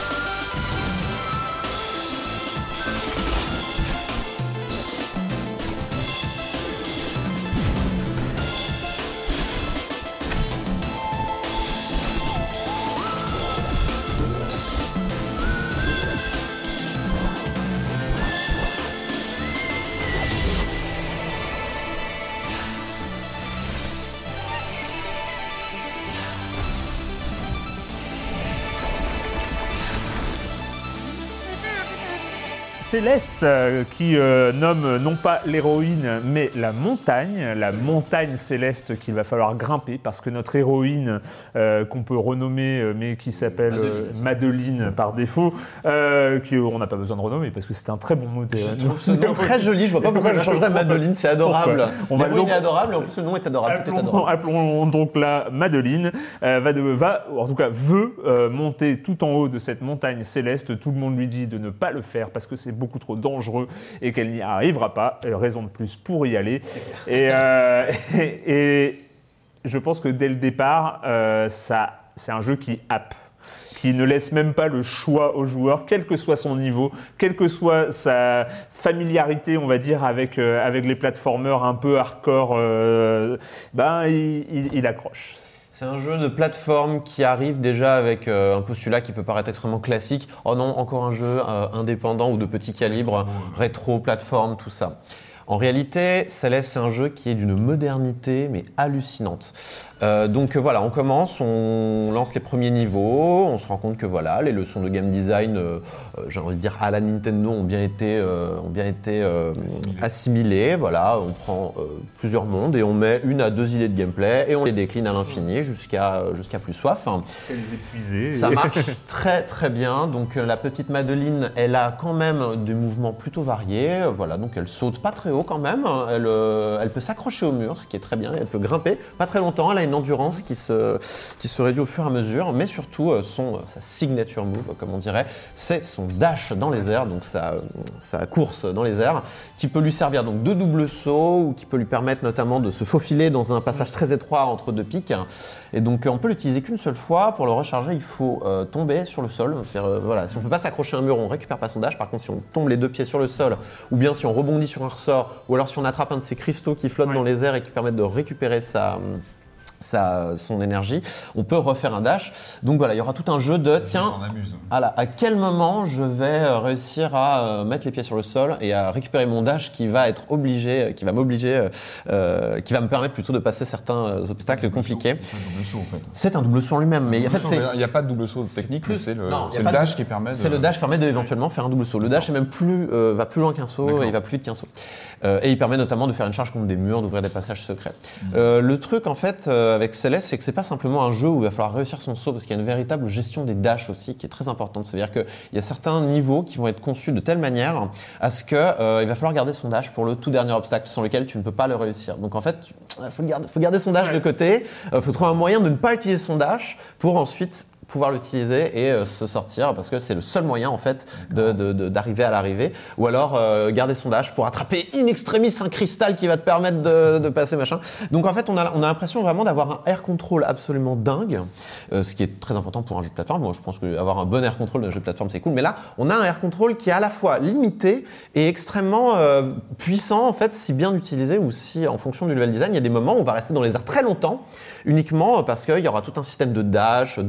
Céleste euh, qui euh, nomme non pas l'héroïne mais la montagne, la montagne céleste qu'il va falloir grimper parce que notre héroïne euh, qu'on peut renommer euh, mais qui s'appelle euh, Madeline par défaut, euh, qu'on n'a pas besoin de renommer parce que c'est un très bon mot. Je trouve ce nom très joli, je vois pas pourquoi je changerais Madeline, c'est adorable. On va l'héroïne donc... est adorable et en plus le nom est adorable. Appelons, est adorable. appelons donc la Madeline, euh, va, de, va en tout cas veut euh, monter tout en haut de cette montagne céleste. Tout le monde lui dit de ne pas le faire parce que c'est beaucoup trop dangereux et qu'elle n'y arrivera pas. Euh, raison de plus pour y aller. Et, euh, et, et je pense que dès le départ, euh, ça, c'est un jeu qui happe, qui ne laisse même pas le choix au joueur, quel que soit son niveau, quelle que soit sa familiarité, on va dire, avec, euh, avec les platformers un peu hardcore, euh, ben, il, il, il accroche. C'est un jeu de plateforme qui arrive déjà avec euh, un postulat qui peut paraître extrêmement classique. Oh non, encore un jeu euh, indépendant ou de petit calibre, rétro, plateforme, tout ça. En réalité, Celeste, c'est un jeu qui est d'une modernité mais hallucinante. Euh, donc euh, voilà, on commence, on lance les premiers niveaux, on se rend compte que voilà, les leçons de game design, euh, euh, j'ai envie de dire à la Nintendo, ont bien été, euh, ont bien été euh, assimilées. assimilées. Voilà, on prend euh, plusieurs mondes et on met une à deux idées de gameplay et on les décline à l'infini jusqu'à jusqu'à plus soif. Jusqu'à les épuiser. Ça marche très très bien. Donc euh, la petite Madeline, elle a quand même des mouvements plutôt variés. Voilà, donc elle saute pas très haut quand même. Elle, euh, elle peut s'accrocher au mur, ce qui est très bien. Elle peut grimper pas très longtemps. Elle a une endurance qui se, qui se réduit au fur et à mesure, mais surtout son, sa signature move, comme on dirait, c'est son dash dans les airs, donc sa, sa course dans les airs, qui peut lui servir donc de double saut ou qui peut lui permettre notamment de se faufiler dans un passage très étroit entre deux pics. Et donc on peut l'utiliser qu'une seule fois. Pour le recharger, il faut euh, tomber sur le sol. Faire, euh, voilà, si on peut pas s'accrocher à un mur, on récupère pas son dash. Par contre, si on tombe les deux pieds sur le sol, ou bien si on rebondit sur un ressort, ou alors si on attrape un de ces cristaux qui flottent ouais. dans les airs et qui permettent de récupérer sa Sa, son énergie, on peut refaire un dash. Donc voilà, il y aura tout un jeu de tiens, voilà, à quel moment je vais réussir à euh, mettre les pieds sur le sol et à récupérer mon dash qui va être obligé, qui va m'obliger, euh, qui va me permettre plutôt de passer certains obstacles compliqués. C'est un double saut en fait. C'est un double saut en lui-même, mais en fait, c'est... il n'y a pas de double saut technique, plus... c'est le, non, c'est le dash de... qui permet. De... C'est le dash qui permet d'éventuellement faire un double saut. Le dash est même plus, euh, va plus loin qu'un saut. D'accord. Et il va plus vite qu'un saut. Euh, et il permet notamment de faire une charge contre des murs, d'ouvrir des passages secrets. Mmh. Euh, le truc en fait euh, avec Celeste, c'est que c'est pas simplement un jeu où il va falloir réussir son saut, parce qu'il y a une véritable gestion des dashs aussi qui est très importante. C'est-à-dire qu'il y a certains niveaux qui vont être conçus de telle manière à ce que euh, il va falloir garder son dash pour le tout dernier obstacle sans lequel tu ne peux pas le réussir. Donc en fait, il faut garder, faut garder son dash ouais. de côté. Il euh, faut trouver un moyen de ne pas utiliser son dash pour ensuite pouvoir l'utiliser et euh, se sortir, parce que c'est le seul moyen en fait de, de, de, d'arriver à l'arrivée, ou alors euh, garder son dash pour attraper in extremis un cristal qui va te permettre de, de passer machin. Donc en fait on a, on a l'impression vraiment d'avoir un air control absolument dingue, euh, ce qui est très important pour un jeu de plateforme. Moi je pense qu'avoir un bon air control d'un jeu de plateforme c'est cool, mais là on a un air control qui est à la fois limité et extrêmement euh, puissant en fait, si bien utilisé, ou si en fonction du level design il y a des moments où on va rester dans les airs très longtemps, uniquement parce qu'il y aura tout un système de dash, d'autres mécaniques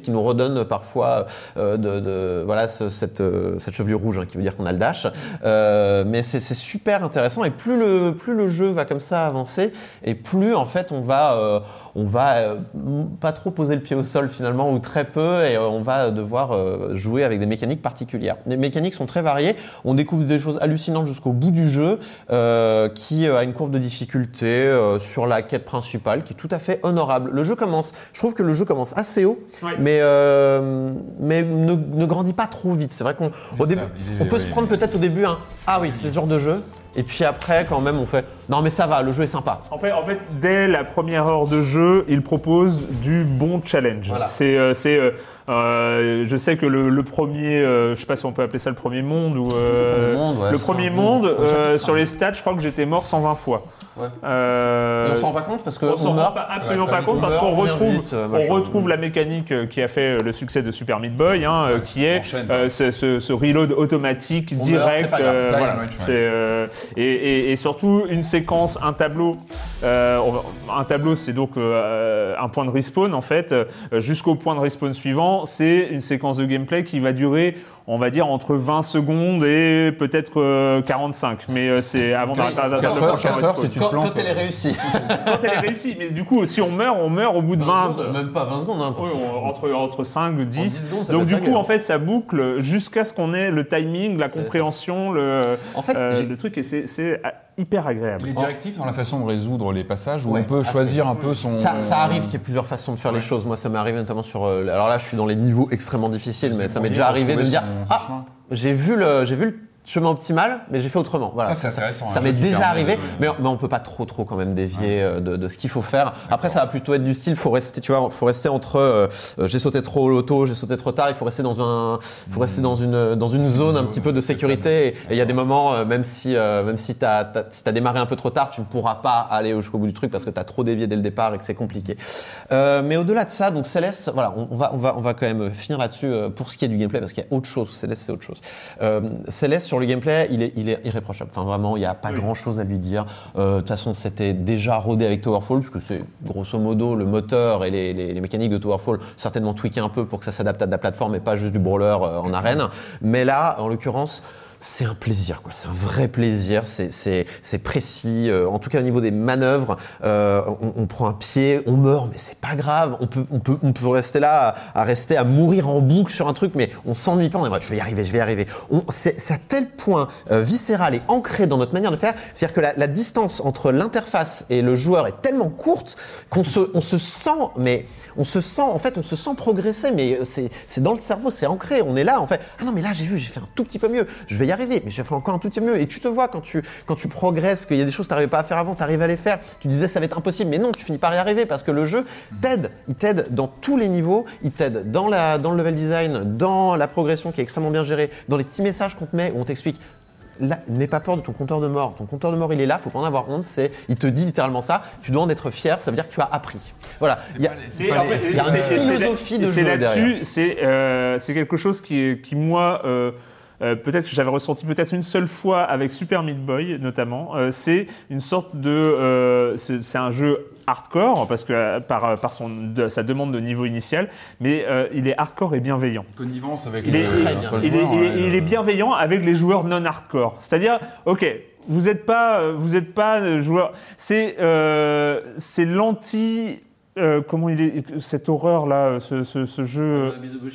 qui nous redonne parfois euh, de, de voilà ce, cette euh, cette chevelure rouge hein, qui veut dire qu'on a le dash. Euh, mais c'est, c'est super intéressant et plus le plus le jeu va comme ça avancer et plus en fait on va euh, on va euh, pas trop poser le pied au sol finalement ou très peu et euh, on va devoir euh, jouer avec des mécaniques particulières. Les mécaniques sont très variées. On découvre des choses hallucinantes jusqu'au bout du jeu euh, qui euh, a une courbe de difficulté euh, sur la quête principale qui est tout à fait honorable. Le jeu commence, je trouve que le jeu commence assez haut, ouais. mais euh, mais ne, ne grandit pas trop vite. C'est vrai qu'on au début, on peut se prendre peut-être au début un ah oui c'est ce genre de jeu. Et puis après, quand même, on fait non mais ça va, le jeu est sympa. En fait, en fait, dès la première heure de jeu, il propose du bon challenge. Voilà. C'est, euh, c'est, euh, euh, je sais que le, le premier, euh, je sais pas si on peut appeler ça le premier monde ou euh, le, monde, ouais, le premier monde. Euh, sur les stats, je crois que j'étais mort cent vingt fois. Ouais. Euh, et on s'en rend pas compte parce que on s'en rend pas, absolument ouais, pas compte parce qu'on retrouve, vite, euh, on retrouve la mécanique qui a fait le succès de Super Meat Boy, hein, ouais, qui est euh, ce, ce, ce reload automatique on direct. Meurt, c'est euh, voilà, ouais. c'est, euh, et, et, et surtout une séquence, un tableau. Euh, un tableau, c'est donc euh, un point de respawn en fait. Euh, jusqu'au point de respawn suivant, c'est une séquence de gameplay qui va durer, on va dire, entre vingt secondes et peut-être euh, quarante-cinq. Mais euh, c'est avant d'arrêter le prochain respawn. Quand, quand elle est réussie. Quand elle est réussie. Mais du coup, si on meurt, on meurt au bout de vingt... vingt même pas vingt secondes. Hein, oui, on, entre, entre cinq, dix. Secondes, donc du coup, gueule. En fait, ça boucle jusqu'à ce qu'on ait le timing, la c'est compréhension, le, en fait, euh, le truc. Et c'est, c'est hyper agréable. Il est directif dans la façon de résoudre les passages où ouais, on peut choisir un peu son... Ça, ça arrive qu'il y ait plusieurs façons de faire ouais. les choses. Moi, ça m'est arrivé notamment sur... Euh, alors là, je suis dans les niveaux extrêmement difficiles, mais ça m'est déjà arrivé de me dire « Ah, j'ai vu le, j'ai vu le chemin optimal, mais j'ai fait autrement. » Voilà. Ça, c'est intéressant. Ça, ça m'est déjà arrivé, de... mais, mais on peut pas trop, trop quand même dévier ouais. de, de ce qu'il faut faire. D'accord. Après, ça va plutôt être du style, faut rester, tu vois, faut rester entre, euh, j'ai sauté trop l'auto, j'ai sauté trop tard. Il faut rester dans un, faut rester dans une, dans une zone un petit peu de sécurité. Et il y a des moments, euh, même si, euh, même si t'as, t'as, si t'as démarré un peu trop tard, tu ne pourras pas aller jusqu'au bout du truc parce que t'as trop dévié dès le départ et que c'est compliqué. Euh, mais au-delà de ça, donc Céleste, voilà, on, on va, on va, on va quand même finir là-dessus euh, pour ce qui est du gameplay parce qu'il y a autre chose. Céleste, c'est autre chose. Euh, Céleste sur le gameplay, il est il est irréprochable. Enfin, vraiment, il n'y a pas oui. grand-chose à lui dire. Euh, de toute façon, c'était déjà rodé avec Towerfall, puisque c'est grosso modo le moteur et les, les, les mécaniques de Towerfall certainement tweaké un peu pour que ça s'adapte à de la plateforme et pas juste du brawler euh, en arène. Mais là, en l'occurrence, c'est un plaisir, quoi. C'est un vrai plaisir. C'est, c'est, c'est précis. Euh, en tout cas, au niveau des manœuvres, euh, on, on prend un pied, on meurt, mais c'est pas grave. On peut, on peut, on peut rester là, à, à rester à mourir en boucle sur un truc, mais on s'ennuie pas. On est en mode, je vais y arriver, je vais y arriver. On, c'est, c'est à tel point euh, viscéral et ancré dans notre manière de faire. C'est-à-dire que la, la distance entre l'interface et le joueur est tellement courte qu'on se, on se sent, mais on se sent, en fait, on se sent progresser. Mais c'est, c'est dans le cerveau, c'est ancré. On est là, en fait. Ah non, mais là, j'ai vu, j'ai fait un tout petit peu mieux. Je vais y arriver, mais j'ai fait encore un tout petit peu mieux. Et tu te vois quand tu, quand tu progresses, qu'il y a des choses que tu n'arrivais pas à faire avant, tu arrives à les faire. Tu disais ça va être impossible, mais non, tu finis par y arriver parce que le jeu t'aide. Il t'aide dans tous les niveaux. Il t'aide dans, la, dans le level design, dans la progression qui est extrêmement bien gérée, dans les petits messages qu'on te met où on t'explique. Là, n'aie pas peur de ton compteur de mort. Ton compteur de mort, il est là, faut pas en avoir honte. C'est, il te dit littéralement ça. Tu dois en être fier. Ça veut dire que tu as appris. Voilà. Il y a, c'est, en fait, il y a une philosophie de jeu derrière. C'est, euh, c'est quelque chose qui, qui moi. Euh, Euh, peut-être que j'avais ressenti peut-être une seule fois avec Super Meat Boy notamment, euh, c'est une sorte de, euh, c'est, c'est un jeu hardcore parce que euh, par par son de, sa demande de niveau initial, mais euh, il est hardcore et bienveillant. Connivence avec il le, est, entre il, le joueur. Il, ouais, il, il est bienveillant avec les joueurs non hardcore. C'est-à-dire, ok, vous êtes pas, vous êtes pas joueur, c'est euh, c'est l'anti. Euh, comment il est cette horreur là, ce, ce, ce jeu.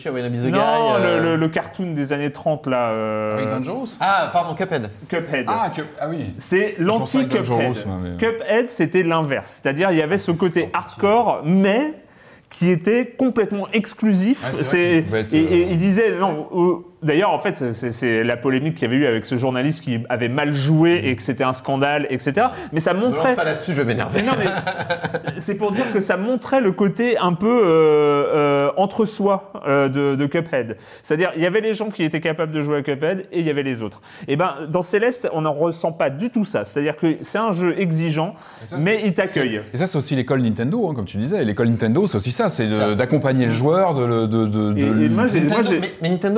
Non, euh... le, le, le cartoon des années trente là. Euh... Dangerous. Ah, pardon, Cuphead. Cuphead. Ah, Cup... ah oui. C'est l'anti-Cuphead. Mais... Cuphead, c'était l'inverse, c'est-à-dire il y avait ce côté hardcore, mais qui était complètement exclusif. Ah, c'est c'est... Être, et, euh... et il disait non. Euh... D'ailleurs, en fait, c'est, c'est la polémique qu'il y avait eu avec ce journaliste qui avait mal joué et que c'était un scandale, et cetera. Mais ça montrait. Ne lance pas là-dessus, je vais m'énerver. Non, mais c'est pour dire que ça montrait le côté un peu euh, euh, entre soi euh, de, de Cuphead. C'est-à-dire, il y avait les gens qui étaient capables de jouer à Cuphead et il y avait les autres. Et ben, dans Céleste, on n'en ressent pas du tout ça. C'est-à-dire que c'est un jeu exigeant, ça, mais il t'accueille. C'est... Et ça, c'est aussi l'école Nintendo, hein, comme tu disais. L'école Nintendo, c'est aussi ça, c'est de, ça, d'accompagner c'est... le joueur, de, de, de, de... Et, et moi, j'ai, Nintendo, moi, j'ai... Mais, mais Nintendo a un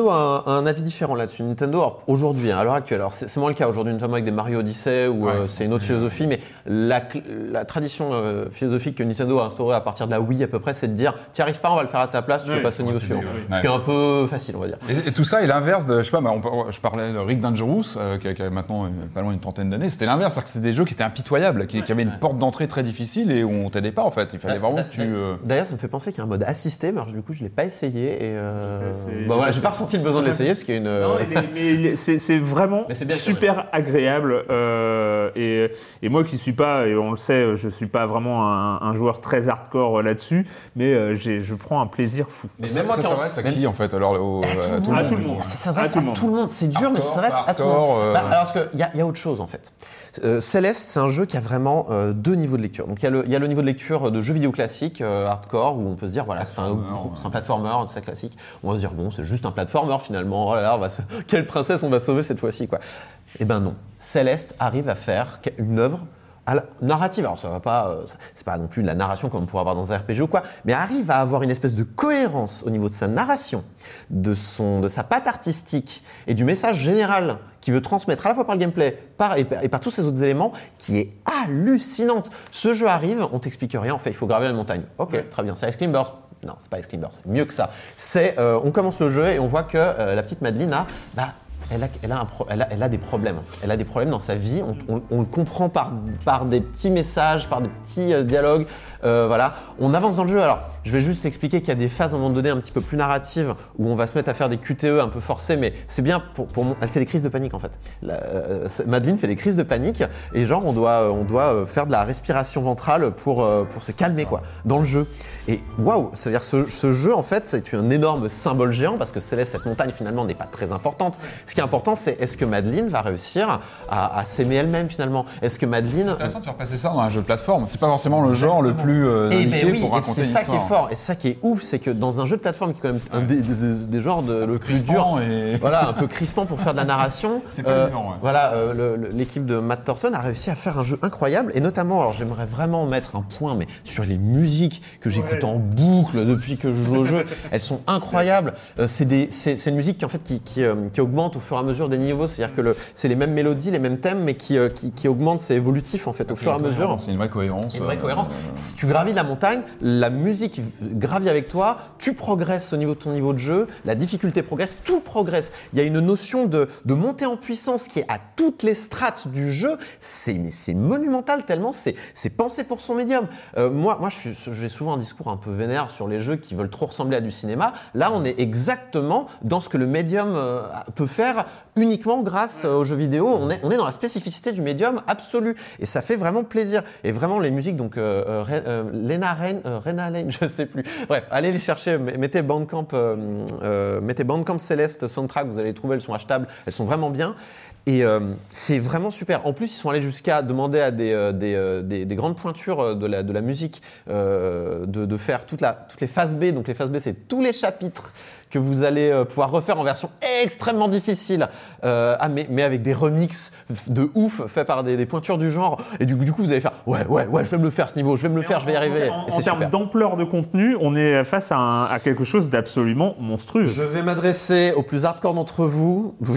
un avis différent là-dessus. Nintendo, alors, aujourd'hui, hein, à l'heure actuelle, alors c'est, c'est moins le cas aujourd'hui, notamment avec des Mario Odyssey, où ouais. euh, c'est une autre philosophie, mais la, la tradition euh, philosophique que Nintendo a instaurée à partir de la Wii à peu près, c'est de dire, t'y arrives pas, on va le faire à ta place, tu ouais, peux passer au niveau suivant. Oui. Ce qui est un peu facile, on va dire. Et, et tout ça est l'inverse de, je sais pas, bah, on, je parlais de Rick Dangerous, euh, qui, a, qui a maintenant pas loin d'une trentaine d'années, c'était l'inverse, c'est-à-dire que c'était des jeux qui étaient impitoyables, qui, ouais. qui avaient une porte d'entrée très difficile et où on t'aidait pas en fait, il fallait vraiment que tu... Euh... D'ailleurs, ça me fait penser qu'il y a un mode assisté, mais alors, du coup, je l'ai pas essayé et euh... bah, voilà, j'ai pas ressenti le besoin de l'essayer, ce qui est une. Non, mais, mais c'est, c'est vraiment c'est bien super agréable. Euh, et, et moi qui suis pas, et on le sait, je suis pas vraiment un, un joueur très hardcore là-dessus, mais euh, j'ai, je prends un plaisir fou. Mais même moi, ça s'adresse à qui en fait alors au, à, tout à tout le monde. Ça s'adresse à tout le monde. C'est dur, mais ça s'adresse à tout le monde. Euh... Bah, alors parce qu'il y, y a autre chose en fait. Euh, Céleste, c'est un jeu qui a vraiment euh, deux niveaux de lecture. Donc il y, y a le niveau de lecture de jeux vidéo classiques, euh, hardcore, où on peut se dire voilà, c'est un, c'est un platformer, c'est classique. On va se dire bon, c'est juste un platformer finalement. Oh là là, on va se... quelle princesse on va sauver cette fois-ci quoi. Eh ben non, Céleste arrive à faire une œuvre à la narrative. Alors ça va pas, euh, c'est pas non plus de la narration comme on pourrait avoir dans un R P G ou quoi, mais arrive à avoir une espèce de cohérence au niveau de sa narration, de son, de sa patte artistique et du message général qu'il veut transmettre à la fois par le gameplay par, et, par, et par tous ces autres éléments, qui est hallucinante. Ce jeu arrive, on t'explique rien, en fait, il faut gravir une montagne. Ok, ouais. Très bien, c'est Ice Burst. Non, c'est pas Ice Burst, c'est mieux que ça. C'est, euh, on commence le jeu et on voit que euh, la petite Madeline a, bah, elle a, elle, a un pro, elle, a, elle a des problèmes. Elle a des problèmes dans sa vie. On, on, on le comprend par, par des petits messages, par des petits euh, dialogues. Euh, voilà. On avance dans le jeu. Alors, je vais juste expliquer qu'il y a des phases à un moment donné un petit peu plus narratives où on va se mettre à faire des Q T E un peu forcés, mais c'est bien pour, pour elle fait des crises de panique en fait. La, euh, Madeline fait des crises de panique et genre on doit, on doit faire de la respiration ventrale pour, pour se calmer quoi dans le jeu. Et waouh, c'est-à-dire ce, ce jeu en fait c'est un énorme symbole géant parce que Céleste, cette montagne finalement n'est pas très importante. Ce qui est important, c'est est-ce que Madeline va réussir à, à s'aimer elle-même finalement. Est-ce que Madeline... C'est intéressant de faire passer ça dans un jeu de plateforme. C'est pas forcément le genre le plus euh, indiqué ben oui, pour raconter une histoire. C'est ça qui est fort. Et ça qui est ouf, c'est que dans un jeu de plateforme qui est quand même un des, des, des genres de, le plus dur, et... voilà, un peu crispant pour faire de la narration. C'est pas euh, évident, ouais. Voilà, euh, le, le, l'équipe de Matt Thorson a réussi à faire un jeu incroyable. Et notamment, alors j'aimerais vraiment mettre un point, mais sur les musiques que j'écoute ouais. en boucle depuis que je joue au jeu, elles sont incroyables. Euh, c'est des, c'est, c'est une musique qui en fait qui, qui, euh, qui augmente au fur et à mesure des niveaux. C'est-à-dire que le, c'est les mêmes mélodies, les mêmes thèmes, mais qui, euh, qui, qui augmentent, c'est évolutif en fait au fur et à mesure. C'est une vraie cohérence. Une vraie cohérence. Euh... Si tu gravis la montagne, la musique gravit avec toi, tu progresses au niveau de ton niveau de jeu, la difficulté progresse, tout progresse. Il y a une notion de, de montée en puissance qui est à toutes les strates du jeu. C'est, mais c'est monumental tellement c'est, c'est pensé pour son médium. Euh, moi, moi je suis, j'ai souvent un discours un peu vénère sur les jeux qui veulent trop ressembler à du cinéma. Là, on est exactement dans ce que le médium euh, peut faire uniquement grâce aux jeux vidéo. On est, on est dans la spécificité du médium absolu et ça fait vraiment plaisir. Et vraiment les musiques, donc euh, euh, Lena Rain, euh, Rena Lane, je sais plus. Bref, allez les chercher, mettez Bandcamp, euh, euh, mettez Bandcamp Céleste Soundtrack, vous allez les trouver, elles sont achetables, elles sont vraiment bien. Et euh, c'est vraiment super. En plus, ils sont allés jusqu'à demander à des, euh, des, euh, des, des grandes pointures de la, de la musique euh, de, de faire toute la, toutes les phases B. Donc les phases B, c'est tous les chapitres que vous allez euh, pouvoir refaire en version extrêmement difficile, euh, ah, mais, mais avec des remixes de ouf faits par des, des pointures du genre. Et du, du coup, vous allez faire ouais, ouais, ouais, je vais me le faire ce niveau, je vais me le faire, en, je vais y arriver. En, et en c'est termes super. d'ampleur de contenu, on est face à, un, à quelque chose d'absolument monstrueux. Je vais m'adresser aux plus hardcore d'entre vous. vous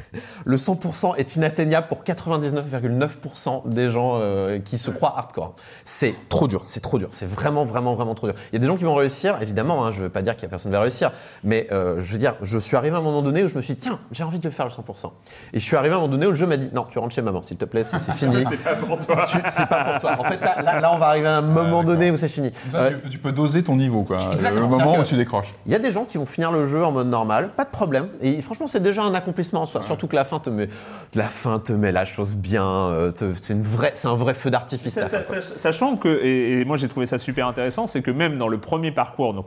le cent pour cent est inatteignable pour quatre-vingt-dix-neuf virgule neuf pour cent des gens euh, qui se croient hardcore. C'est trop dur, c'est trop dur, c'est vraiment, vraiment, vraiment trop dur. Il y a des gens qui vont réussir, évidemment, hein, je ne veux pas dire qu'il y a personne qui va réussir, mais euh, je veux dire, je suis arrivé à un moment donné où je me suis dit, tiens, j'ai envie de le faire le cent pour cent. Et je suis arrivé à un moment donné où le jeu m'a dit, non, tu rentres chez maman, s'il te plaît, c'est, c'est fini. C'est pas pour toi. Tu, c'est pas pour toi. En fait, là, là, là, on va arriver à un moment ah, donné où c'est fini. Ça, euh, tu, tu peux doser ton niveau, quoi. Exactement. Le moment où tu décroches. Il y a des gens qui vont finir le jeu en mode normal, pas de problème. Et franchement, c'est déjà un accomplissement en soi. Ouais. Surtout que la fin te met, la fin te met la chose bien. Euh, te, c'est une vraie, c'est un vrai feu d'artifice. Ça, ça, ça, sachant que, et, et moi j'ai trouvé ça super intéressant, c'est que même dans le premier parcours, donc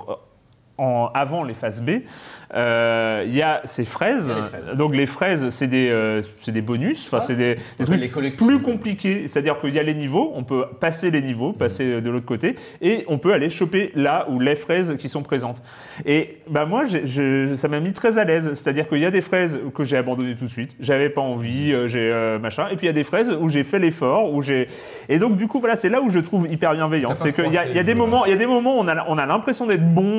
en, avant les phases B, il euh, y a ces fraises. Les fraises. Donc les fraises, c'est des, euh, c'est des bonus, enfin ah, c'est des, des trucs plus compliqués. C'est-à-dire qu'il y a les niveaux, on peut passer les niveaux, passer de l'autre côté, et on peut aller choper là où les fraises qui sont présentes. Et bah moi, j'ai, je, ça m'a mis très à l'aise. C'est-à-dire qu'il y a des fraises que j'ai abandonnées tout de suite, j'avais pas envie, euh, j'ai euh, machin. Et puis il y a des fraises où j'ai fait l'effort, où j'ai. Et donc du coup voilà, c'est là où je trouve hyper bienveillant. C'est qu'il y a, y a des moments, il y a des moments où on a, on a l'impression d'être bon, on a l'impression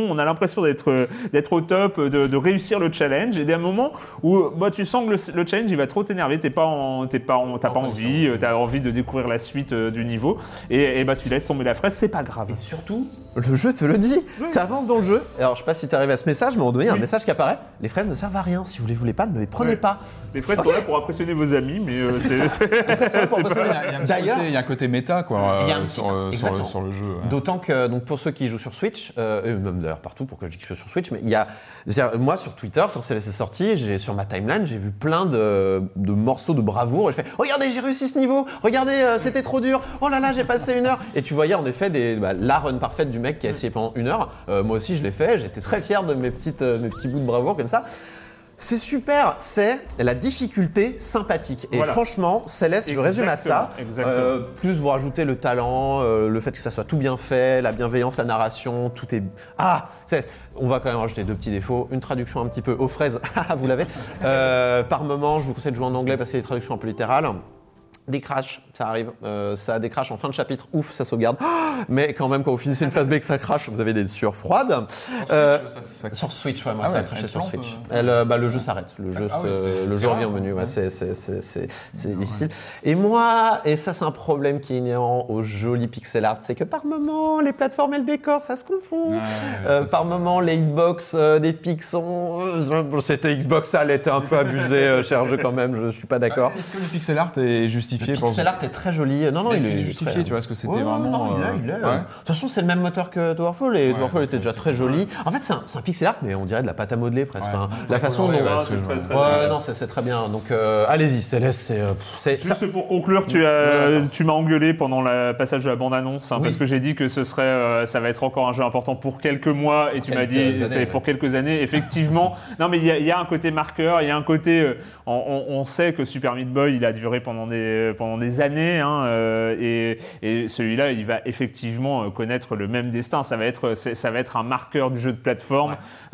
l'impression d'être, d'être au top, de, de réussir le challenge, et d'un moment où bah, tu sens que le, le challenge il va trop t'énerver, t'es pas en, t'es pas en, t'as pas envie, t'as envie de découvrir la suite euh, du niveau, et, et bah tu laisses tomber la fraise, c'est pas grave. Et surtout, le jeu te le dit, oui. Tu avances dans le jeu. Alors je sais pas si tu arrives à ce message, mais à un moment donné, il y a un message qui apparaît. Les fraises ne servent à rien. Si vous les voulez pas, ne les prenez oui. pas. Les fraises okay. sont là pour impressionner vos amis, mais euh, c'est. c'est, c'est, c'est pas... D'ailleurs, il y a un côté méta quoi, il y a un euh, petit... sur, sur, le, sur le jeu. Ouais. D'autant que donc pour ceux qui jouent sur Switch, euh, et même d'ailleurs partout, pourquoi je dis que je suis sur Switch, mais il y a moi sur Twitter quand c'est sorti, j'ai sur ma timeline, j'ai vu plein de, de morceaux de bravoure. Et je fais regardez, j'ai réussi ce niveau. Regardez, euh, c'était trop dur. Oh là là, j'ai passé une heure. Et tu voyais en effet des, bah, la run parfaite du mec qui a essayé pendant une heure. Euh, moi aussi, je l'ai fait. J'étais très fier de mes petites, euh, mes petits bouts de bravoure comme ça. C'est super, c'est la difficulté sympathique. Et voilà. Franchement, Céleste, je résume à ça. Euh, plus vous rajoutez le talent, euh, le fait que ça soit tout bien fait, la bienveillance, la narration, tout est... Ah, Céleste, on va quand même rajouter deux petits défauts. Une traduction un petit peu aux fraises, vous l'avez. Euh, par moment, je vous conseille de jouer en anglais parce que c'est des traductions un peu littérales. Des crashs, ça arrive. Euh, ça a des crashs en fin de chapitre, ouf, ça sauvegarde. Mais quand même, quand vous finissez une phase B et que ça crache, vous avez des sueurs froides. Sur euh, Switch, ça, ça... Sur Switch, ouais, moi ah ça ouais, a craché sur Switch. Euh... Elle, euh, bah, le jeu s'arrête. Le jeu, ah, se, ouais, le jeu revient au menu. Ouais, c'est, c'est, c'est, c'est, c'est difficile. Et moi, et ça c'est un problème qui est inhérent au joli pixel art, c'est que par moment, les plateformes et le décor, ça se confond. Ouais, euh, ça, par moment, les hitbox euh, des pics sont... Euh, c'était Xbox, ça, elle était un peu abusée, euh, cher jeu quand même, je suis pas d'accord. Ah, est-ce que le pixel art est justifié le pour... pixel art est très joli. Non, non, il est, est justifié, très... tu vois, est-ce que c'était ouais, vraiment... Non, il est, il est. Ouais. De toute façon, c'est le même moteur que Towerfall, et ouais, Towerfall était déjà très joli. Ouais. En fait, c'est un, c'est un pixel art, mais on dirait de la pâte à modeler presque. Ouais, enfin, la façon coloré, dont... ouais, c'est très, très, ouais, non, c'est, c'est très bien. Donc, euh, allez-y, Céleste, c'est... c'est Juste ça... pour conclure, tu, as, tu m'as engueulé pendant le passage de la bande-annonce, hein, oui. parce que j'ai dit que ce serait, euh, ça va être encore un jeu important pour quelques mois, et tu m'as dit années, c'est ouais. pour quelques années. Effectivement, non, mais il y, y a un côté marqueur, il y a un côté... Euh, on, on sait que Super Meat Boy, il a duré pendant des, pendant des années, hein, euh, et, et celui-là, il va effectivement connaître le même destin. Ça va être, ça va être un marqueur du jeu de plateforme, ouais.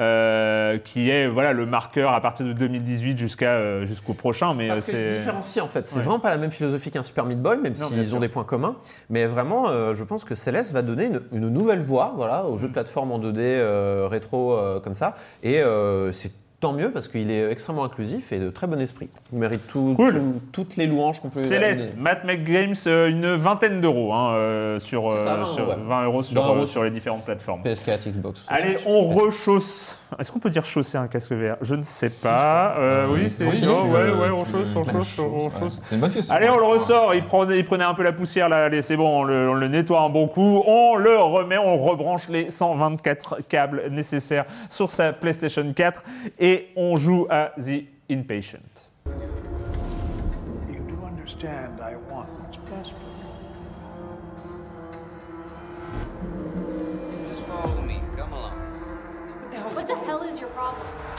euh, qui est voilà, le marqueur à partir de deux mille dix-huit jusqu'à, euh, jusqu'au prochain. Mais Parce c'est... que c'est différencié en fait. C'est ouais. vraiment pas la même philosophie qu'un Super Meat Boy, même non, s'ils ont des points communs. Mais vraiment, euh, je pense que Céleste va donner une, une nouvelle voie voilà, au jeu de plateforme en deux D euh, rétro euh, comme ça. Et euh, c'est tant mieux parce qu'il est extrêmement inclusif et de très bon esprit. Il mérite tout, cool. tout, toutes les louanges qu'on peut lui donner. Céleste, Matt McGames, une vingtaine d'euros hein, euh, sur, euh, ça, sur ouais. vingt euros sur, euh, sur les différentes plateformes. P S quatre, Xbox. Allez, on rechausse. Est-ce qu'on peut dire chausser un casque V R ? Je ne sais pas. Euh, oui, c'est oui, oh, ouais, ouais, on chausse, on chausse, on chausse. C'est une bonne question. Allez, on le ressort. Il prenait, il prenait un peu la poussière là. Allez, c'est bon, on le, on le nettoie un bon coup. On le remet, on rebranche les cent vingt-quatre câbles nécessaires sur sa PlayStation quatre et on joue à The Inpatient. You do understand I want what's best for you. Just follow me. Come along. What the hell is your problem?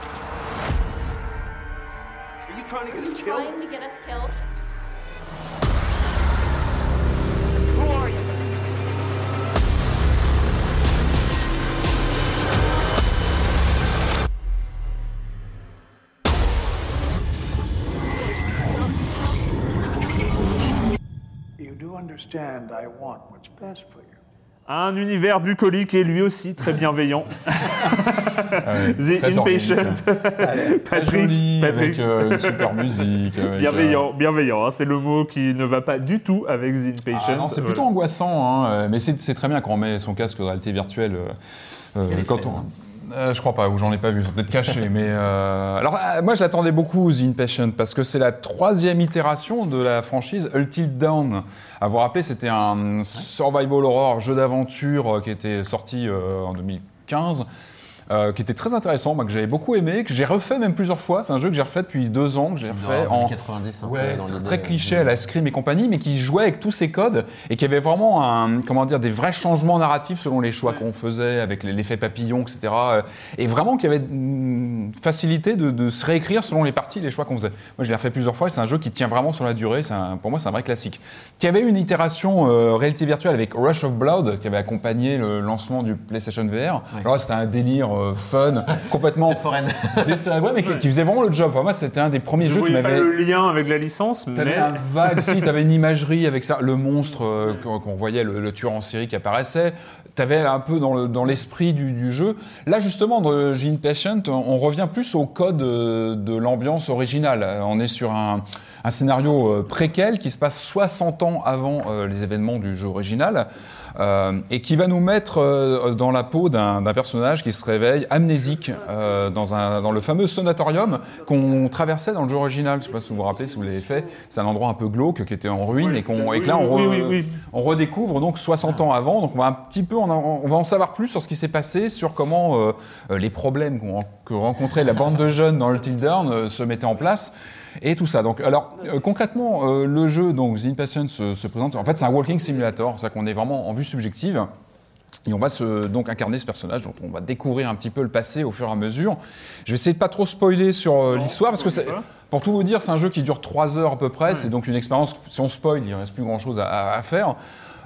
Are you trying to get Are you us killed? trying to get us killed? Who are you? You do understand I want what's best for you. Un univers bucolique et lui aussi très bienveillant. Ah ouais, The très Inpatient. Très Patrick, joli, Patrick. avec euh, une super musique. Avec, bienveillant, euh... bienveillant. Hein, c'est le mot qui ne va pas du tout avec The Inpatient. Ah non, c'est plutôt voilà. angoissant, hein, mais c'est, c'est très bien quand on met son casque de réalité virtuelle. Euh, quand on... Euh, je crois pas, ou j'en ai pas vu, ils sont peut-être cachés. mais euh... Alors, euh, moi, j'attendais beaucoup The Inpatient parce que c'est la troisième itération de la franchise Until Dawn. À vous rappeler, c'était un survival horror, jeu d'aventure euh, qui était sorti euh, en deux mille quinze. Euh, qui était très intéressant, moi, que j'avais beaucoup aimé, que j'ai refait même plusieurs fois. C'est un jeu que j'ai refait depuis deux ans, que j'ai refait en en quatre-vingt-dix, un ouais, peu, dans très, l'idée, très cliché euh, à la Scream et compagnie, mais qui jouait avec tous ces codes et qui avait vraiment un, comment dire, des vrais changements narratifs selon les choix ouais. qu'on faisait, avec l'effet papillon, et cetera. Et vraiment qui avait une facilité de, de se réécrire selon les parties, les choix qu'on faisait. Moi, je l'ai refait plusieurs fois et c'est un jeu qui tient vraiment sur la durée. C'est un, pour moi, c'est un vrai classique. Qui avait une itération euh, réalité virtuelle avec Rush of Blood, qui avait accompagné le lancement du PlayStation V R. Ouais. Alors là, c'était un délire euh, fun, complètement décérébré, mais qui, qui faisait vraiment le job. Enfin, moi, c'était un des premiers Je jeux qui voyais m'avait... pas le lien avec la licence, T'avais mais... un vague, si, t'avais une imagerie avec ça, le monstre euh, qu'on, qu'on voyait, le, le tueur en série qui apparaissait. T'avais un peu dans, le, dans l'esprit du, du jeu. Là, justement, dans The Inpatient, on, on revient plus au code de, de l'ambiance originale. On est sur un, un scénario euh, préquel qui se passe soixante ans avant euh, les événements du jeu original. Euh, et qui va nous mettre euh, dans la peau d'un, d'un personnage qui se réveille amnésique euh, dans, un, dans le fameux sanatorium qu'on traversait dans le jeu original. Je ne sais pas si vous vous rappelez, si vous l'avez fait. C'est un endroit un peu glauque qui était en ruine et, qu'on, et que là on, re, oui, oui, oui. on redécouvre donc soixante ans avant. Donc on va un petit peu, en, on va en savoir plus sur ce qui s'est passé, sur comment euh, les problèmes qu'on, que rencontrait la bande de jeunes dans Until Dawn euh, se mettaient en place. Et tout ça. Donc, alors euh, concrètement, euh, le jeu, donc The Inpatient se, se présente. En fait, c'est un walking simulator, c'est-à-dire qu'on est vraiment en vue subjective. Et on va se, donc incarner ce personnage, dont on va découvrir un petit peu le passé au fur et à mesure. Je vais essayer de pas trop spoiler sur euh, l'histoire, parce que c'est, pour tout vous dire, c'est un jeu qui dure trois heures à peu près. Ouais. C'est donc une expérience. Si on spoil, il ne reste plus grand-chose à, à, à faire.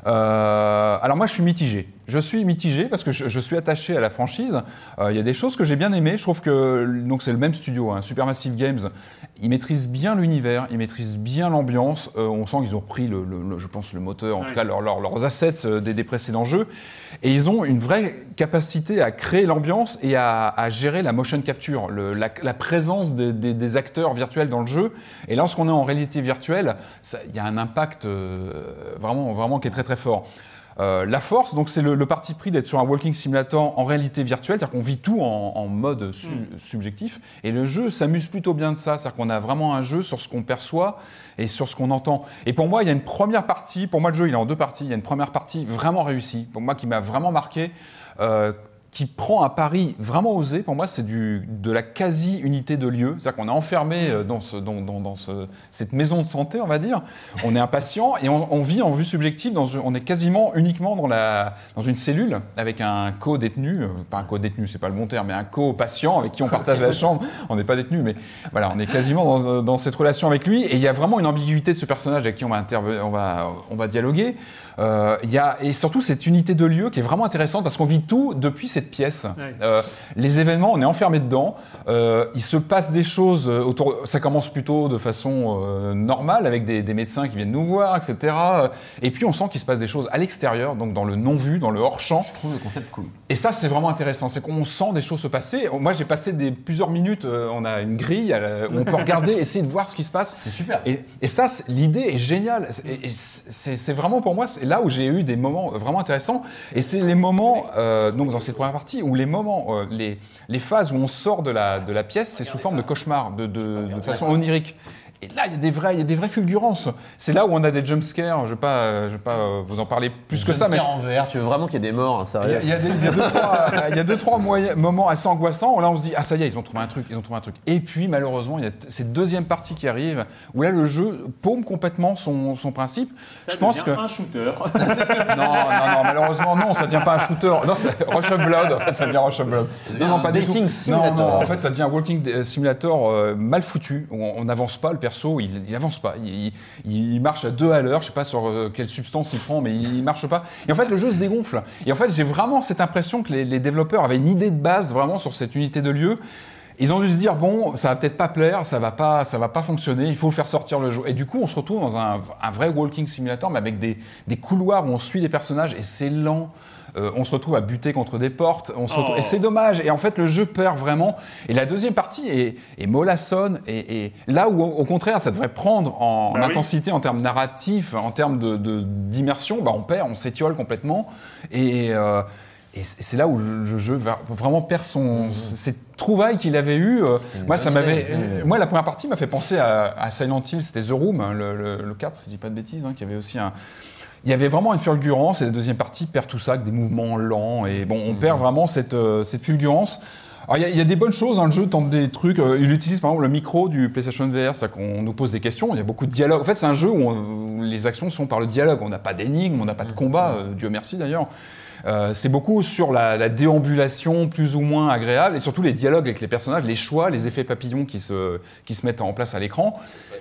Euh, alors moi, je suis mitigé. Je suis mitigé parce que je, je suis attaché à la franchise. Euh, il y a des choses que j'ai bien aimées. Je trouve que donc c'est le même studio, hein, Supermassive Games. Ils maîtrisent bien l'univers, ils maîtrisent bien l'ambiance. Euh, on sent qu'ils ont repris, le, le, le, je pense, le moteur, en ouais. tout cas leur, leur, leurs assets des, des précédents jeux. Et ils ont une vraie capacité à créer l'ambiance et à, à gérer la motion capture, le, la, la présence des, des, des acteurs virtuels dans le jeu. Et lorsqu'on est en réalité virtuelle, il y a un impact euh, vraiment, vraiment qui est très très fort. Euh, la force, donc c'est le, le parti pris d'être sur un walking simulator en réalité virtuelle, c'est-à-dire qu'on vit tout en, en mode su, mm. subjectif, et le jeu s'amuse plutôt bien de ça, c'est-à-dire qu'on a vraiment un jeu sur ce qu'on perçoit et sur ce qu'on entend. Et pour moi, il y a une première partie, pour moi le jeu il est en deux parties, il y a une première partie vraiment réussie, pour moi qui m'a vraiment marqué, euh, qui prend un pari vraiment osé. Pour moi, c'est du, de la quasi-unité de lieu. C'est-à-dire qu'on est enfermé dans, ce, dans, dans, dans ce, cette maison de santé, on va dire. On est un patient et on, on vit en vue subjective. Dans, on est quasiment uniquement dans, la, dans une cellule avec un co-détenu. Pas un co-détenu, c'est pas le bon terme, mais un co-patient avec qui on partage la chambre. On n'est pas détenu, mais voilà, on est quasiment dans, dans cette relation avec lui. Et il y a vraiment une ambiguïté de ce personnage avec qui on va, interve- on va, on va dialoguer. Euh, y a, et surtout cette unité de lieu qui est vraiment intéressante parce qu'on vit tout depuis cette pièce. Ouais. Euh, les événements, on est enfermé dedans. Euh, il se passe des choses autour. Ça commence plutôt de façon euh, normale avec des, des médecins qui viennent nous voir, et cetera. Et puis on sent qu'il se passe des choses à l'extérieur, donc dans le non-vu, dans le hors-champ. Je trouve le concept cool. Et ça, c'est vraiment intéressant. C'est qu'on sent des choses se passer. Moi, j'ai passé des, plusieurs minutes. Euh, on a une grille où on peut regarder, essayer de voir ce qui se passe. C'est super. Et, et ça, l'idée est géniale. Et, et c'est, c'est vraiment pour moi, c'est là où j'ai eu des moments vraiment intéressants. Et c'est les moments, euh, donc dans cette première partie, où les moments, euh, les, les phases où on sort de la, de la pièce, c'est sous forme de cauchemar, de, de, de façon onirique. Et là, il y a des vrais, il y a des vraies fulgurances. C'est là où on a des jumpscares. Je ne vais pas, je vais pas vous en parler plus que ça. Mais en V R, tu veux vraiment qu'il y ait des morts, hein, sérieux. Il y a, il y a, des, il y a deux, trois, il y a deux, trois moyens, moments assez angoissants où là, on se dit ah ça y est, ils ont trouvé un truc, ils ont trouvé un truc. Et puis malheureusement, il y a cette deuxième partie qui arrive où là, le jeu paume complètement son, son principe. Ça je pense que un shooter. non, non, non, malheureusement non, ça devient pas un shooter. Non, c'est Rush of Blood. En fait, ça devient Rush of Blood. Non, non, pas dating simulator. Non, non, en fait, ça devient un walking simulator euh, mal foutu. Où on n'avance pas, le perso, il, il avance pas. Il, il, il marche à deux à l'heure. Je sais pas sur euh, quelle substance il prend, mais il, il marche pas. Et en fait, le jeu se dégonfle. Et en fait, j'ai vraiment cette impression que les, les développeurs avaient une idée de base vraiment sur cette unité de lieu. Ils ont dû se dire bon, ça va peut-être pas plaire, ça va pas, ça va pas fonctionner. Il faut faire sortir le jeu. Et du coup, on se retrouve dans un, un vrai walking simulator, mais avec des, des couloirs où on suit les personnages et c'est lent. Euh, on se retrouve à buter contre des portes, on se retrouve... oh. et c'est dommage. Et en fait, le jeu perd vraiment. Et la deuxième partie est, est mollassonne. Et, et là où, au contraire, ça devrait prendre en, bah en oui. intensité, en termes narratifs, en termes de, de, d'immersion, bah on perd, on s'étiole complètement. Et, euh, et c'est là où le jeu vraiment perd son, mmh. cette trouvaille qu'il avait eue. Moi, ça m'avait, mmh. moi, la première partie m'a fait penser à, à Silent Hill, c'était The Room, hein, le, le, le quatre, si je dis pas de bêtises, hein, qui avait aussi un... Il y avait vraiment une fulgurance et la deuxième partie perd tout ça avec des mouvements lents et bon, on mmh. perd vraiment cette, euh, cette fulgurance. Alors il y, y a des bonnes choses dans le jeu, tente des trucs. Euh, il utilise par exemple le micro du PlayStation V R, c'est qu'on nous pose des questions. Il y a beaucoup de dialogue. En fait, c'est un jeu où, on, où les actions sont par le dialogue. On n'a pas d'énigmes, on n'a pas de combat. Euh, Dieu merci d'ailleurs. Euh, c'est beaucoup sur la, la déambulation plus ou moins agréable et surtout les dialogues avec les personnages, les choix, les effets papillons qui se, qui se mettent en place à l'écran.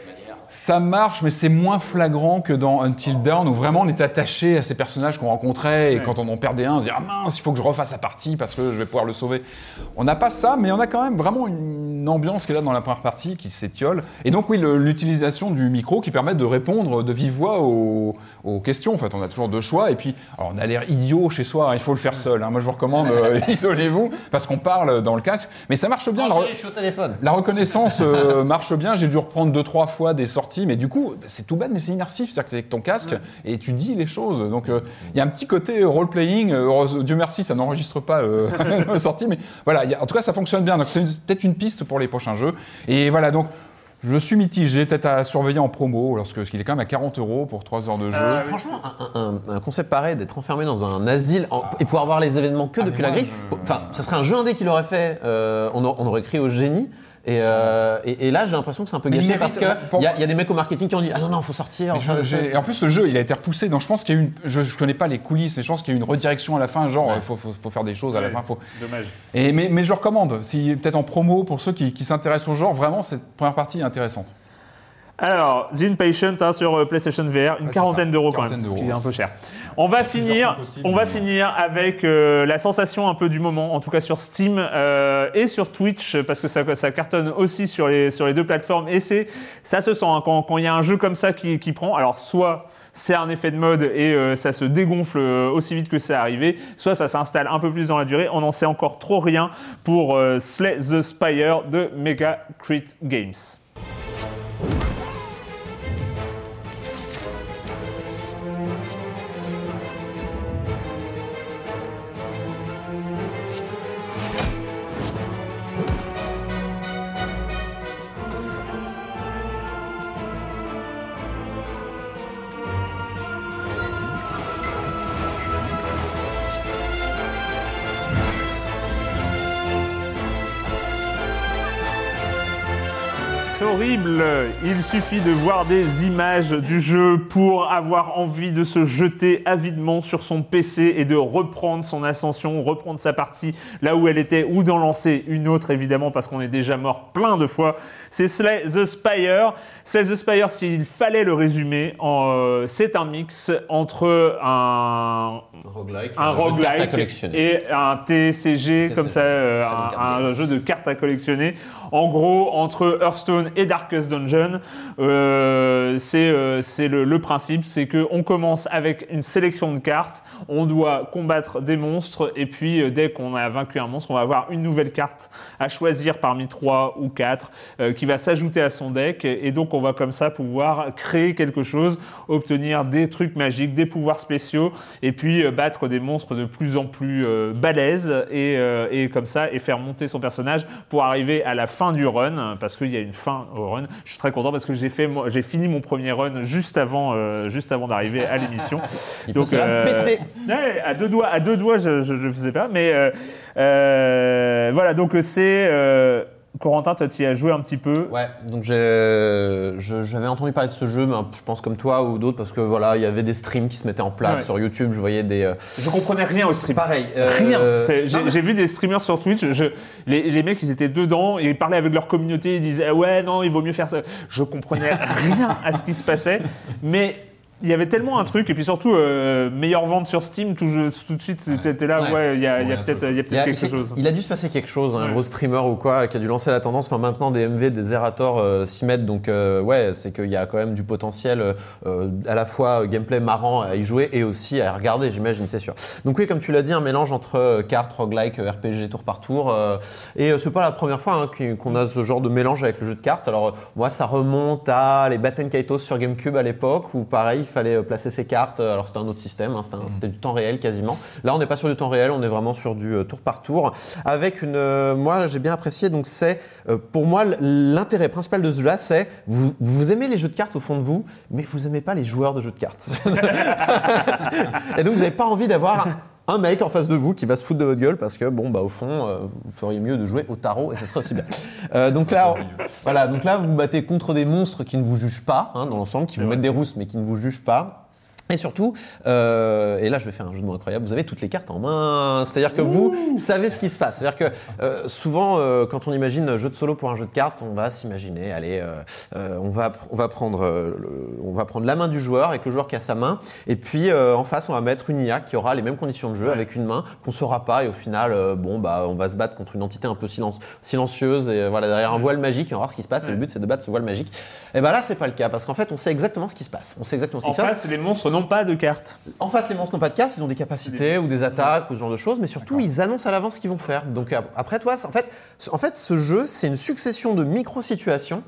Ça marche, mais c'est moins flagrant que dans Until Dawn, où vraiment on est attaché à ces personnages qu'on rencontrait, et ouais. quand on en perdait un, on se dit « Ah mince, il faut que je refasse la partie parce que je vais pouvoir le sauver ». On n'a pas ça, mais on a quand même vraiment une ambiance qui est là dans la première partie, qui s'étiole. Et donc oui, le, l'utilisation du micro qui permet de répondre de vive voix aux, aux questions. En fait, on a toujours deux choix, et puis alors on a l'air idiot chez soi, hein, il faut le faire seul. Hein. Moi je vous recommande, euh, isolez-vous, parce qu'on parle dans le casque. Mais ça marche bien, la, re- je suis au téléphone. la reconnaissance euh, marche bien, j'ai dû reprendre deux, trois fois des sorties, mais du coup, c'est tout bête, mais c'est immersif, c'est-à-dire que c'est avec ton casque ouais. et tu dis les choses. Donc, il euh, y a un petit côté role-playing. Euh, Dieu merci, ça n'enregistre pas le, le sortie, mais voilà. Y a, en tout cas, ça fonctionne bien. Donc, c'est une, peut-être une piste pour les prochains jeux. Et voilà, donc. Je suis mitigé, peut-être à surveiller en promo, lorsque, parce qu'il est quand même à quarante euros pour trois heures de jeu. Euh, franchement, un, un, un concept pareil, d'être enfermé dans un asile en, et pouvoir voir les événements que ah, depuis la grille, je... enfin, ce serait un jeu indé qui l'aurait fait, euh, on, on aurait crié au génie. Et, euh, et, et là, j'ai l'impression que c'est un peu gâché parce qu'il y, y a des mecs au marketing qui ont dit « Ah non, non, il faut sortir ». Et en plus, le jeu, il a été repoussé. Donc, je pense qu'il y a eu une... Je ne connais pas les coulisses, mais je pense qu'il y a eu une redirection à la fin. Genre, il ouais. faut, faut, faut faire des choses à ouais, la fin. Faut... Dommage. Et, mais, mais je le recommande. Si, peut-être en promo, pour ceux qui, qui s'intéressent au genre, vraiment, cette première partie est intéressante. Alors, The Inpatient hein, sur PlayStation V R, une ouais, quarantaine d'euros quand même, ce qui est un peu cher. On va finir, possible, on va mais... finir avec euh, la sensation un peu du moment, en tout cas sur Steam euh, et sur Twitch, parce que ça, ça cartonne aussi sur les, sur les deux plateformes. Et c'est, ça se sent hein, quand il y a un jeu comme ça qui, qui prend. Alors, soit c'est un effet de mode et euh, ça se dégonfle euh, aussi vite que c'est arrivé, soit ça s'installe un peu plus dans la durée. On n'en sait encore trop rien pour euh, Slay the Spire de Mega Create Games. Horrible, il suffit de voir des images du jeu pour avoir envie de se jeter avidement sur son P C et de reprendre son ascension, reprendre sa partie là où elle était ou d'en lancer une autre évidemment parce qu'on est déjà mort plein de fois. C'est Slay the Spire. Slay the Spire, s'il fallait le résumer, en, euh, c'est un mix entre un roguelike, un, un roguelike et un T C G T C G, comme ça, euh, un, un jeu de cartes à collectionner. En gros, entre Hearthstone et Darkest Dungeon, euh, c'est, euh, c'est le, le principe, c'est qu'on commence avec une sélection de cartes, on doit combattre des monstres, et puis euh, dès qu'on a vaincu un monstre, on va avoir une nouvelle carte à choisir parmi trois ou quatre euh, qui va s'ajouter à son deck, et donc on va comme ça pouvoir créer quelque chose, obtenir des trucs magiques, des pouvoirs spéciaux, et puis euh, battre des monstres de plus en plus euh, balèzes, et, euh, et comme ça, et faire monter son personnage pour arriver à la fin fin du run, parce qu'il y a une fin au run. Je suis très content parce que j'ai fait, j'ai fini mon premier run juste avant, euh, juste avant d'arriver à l'émission. Il Donc, euh, ouais, à deux doigts, à deux doigts, je ne le faisais pas, mais euh, euh, voilà. Donc c'est euh, Corentin, toi, tu y as joué un petit peu. Ouais, donc j'ai, je, j'avais entendu parler de ce jeu, mais je pense comme toi ou d'autres, parce que voilà, il y avait des streams qui se mettaient en place ouais. sur YouTube. Je voyais des. Euh... Je comprenais rien aux streams. Pareil. Euh... Rien. C'est, j'ai, j'ai vu des streamers sur Twitch. Je, les, les mecs, ils étaient dedans, ils parlaient avec leur communauté, ils disaient ouais, non, il vaut mieux faire ça. Je comprenais rien à ce qui se passait, mais. Il y avait tellement un truc, et puis surtout, euh, meilleure vente sur Steam, tout, tout de suite, c'était là, ouais, il ouais, y a, bon, y a, y a peut-être, y a peut-être y a, quelque chose. Il a dû se passer quelque chose, un ouais. gros streamer ou quoi, qui a dû lancer la tendance. Enfin, maintenant, des M V, des Zerator euh, s'y mettent, donc euh, ouais, c'est qu'il y a quand même du potentiel, euh, à la fois gameplay marrant à y jouer et aussi à regarder, j'imagine, c'est sûr. Donc oui, comme tu l'as dit, un mélange entre euh, cartes, roguelike, R P G tour par tour, euh, et euh, c'est pas la première fois hein, qu'on a ce genre de mélange avec le jeu de cartes. Alors, euh, moi, ça remonte à les Batten Kaitos sur GameCube à l'époque, où pareil, il fallait placer ses cartes, alors c'était un autre système, hein, c'était, un, c'était du temps réel quasiment. Là, on n'est pas sur du temps réel, on est vraiment sur du euh, tour par tour. Avec une, euh, moi, j'ai bien apprécié. Donc, c'est euh, pour moi l'intérêt principal de ce jeu-là, c'est vous, vous aimez les jeux de cartes au fond de vous, mais vous aimez pas les joueurs de jeux de cartes. Et donc, vous n'avez pas envie d'avoir un mec en face de vous qui va se foutre de votre gueule parce que bon bah au fond euh, vous feriez mieux de jouer au tarot et ça serait aussi bien. Euh, donc là voilà donc là vous vous battez contre des monstres qui ne vous jugent pas hein, dans l'ensemble, qui vous mettent des rousses mais qui ne vous jugent pas. Et surtout, euh, et là je vais faire un jeu de mots incroyable, vous avez toutes les cartes en main, c'est-à-dire que vous Ouh. savez ce qui se passe. C'est-à-dire que euh, souvent, euh, quand on imagine jeu de solo pour un jeu de cartes, on va s'imaginer, allez, euh, euh, on va on va prendre euh, le, on va prendre la main du joueur avec le joueur qui a sa main, et puis euh, en face on va mettre une I A qui aura les mêmes conditions de jeu ouais. avec une main qu'on saura pas, et au final, euh, bon bah on va se battre contre une entité un peu silence, silencieuse et euh, voilà derrière un voile magique, et on va voir ce qui se passe. Ouais. Et le but c'est de battre ce voile magique. Et ben là c'est pas le cas parce qu'en fait on sait exactement ce qui se passe. On sait exactement ce qui se passe. En fait, les monstres n'ont pas de cartes. En face, les monstres n'ont pas de cartes, ils ont des capacités des ou des attaques ou ce genre de choses, mais surtout D'accord. ils annoncent à l'avance ce qu'ils vont faire. Donc après toi, en fait, en fait, ce jeu, c'est une succession de micro-situations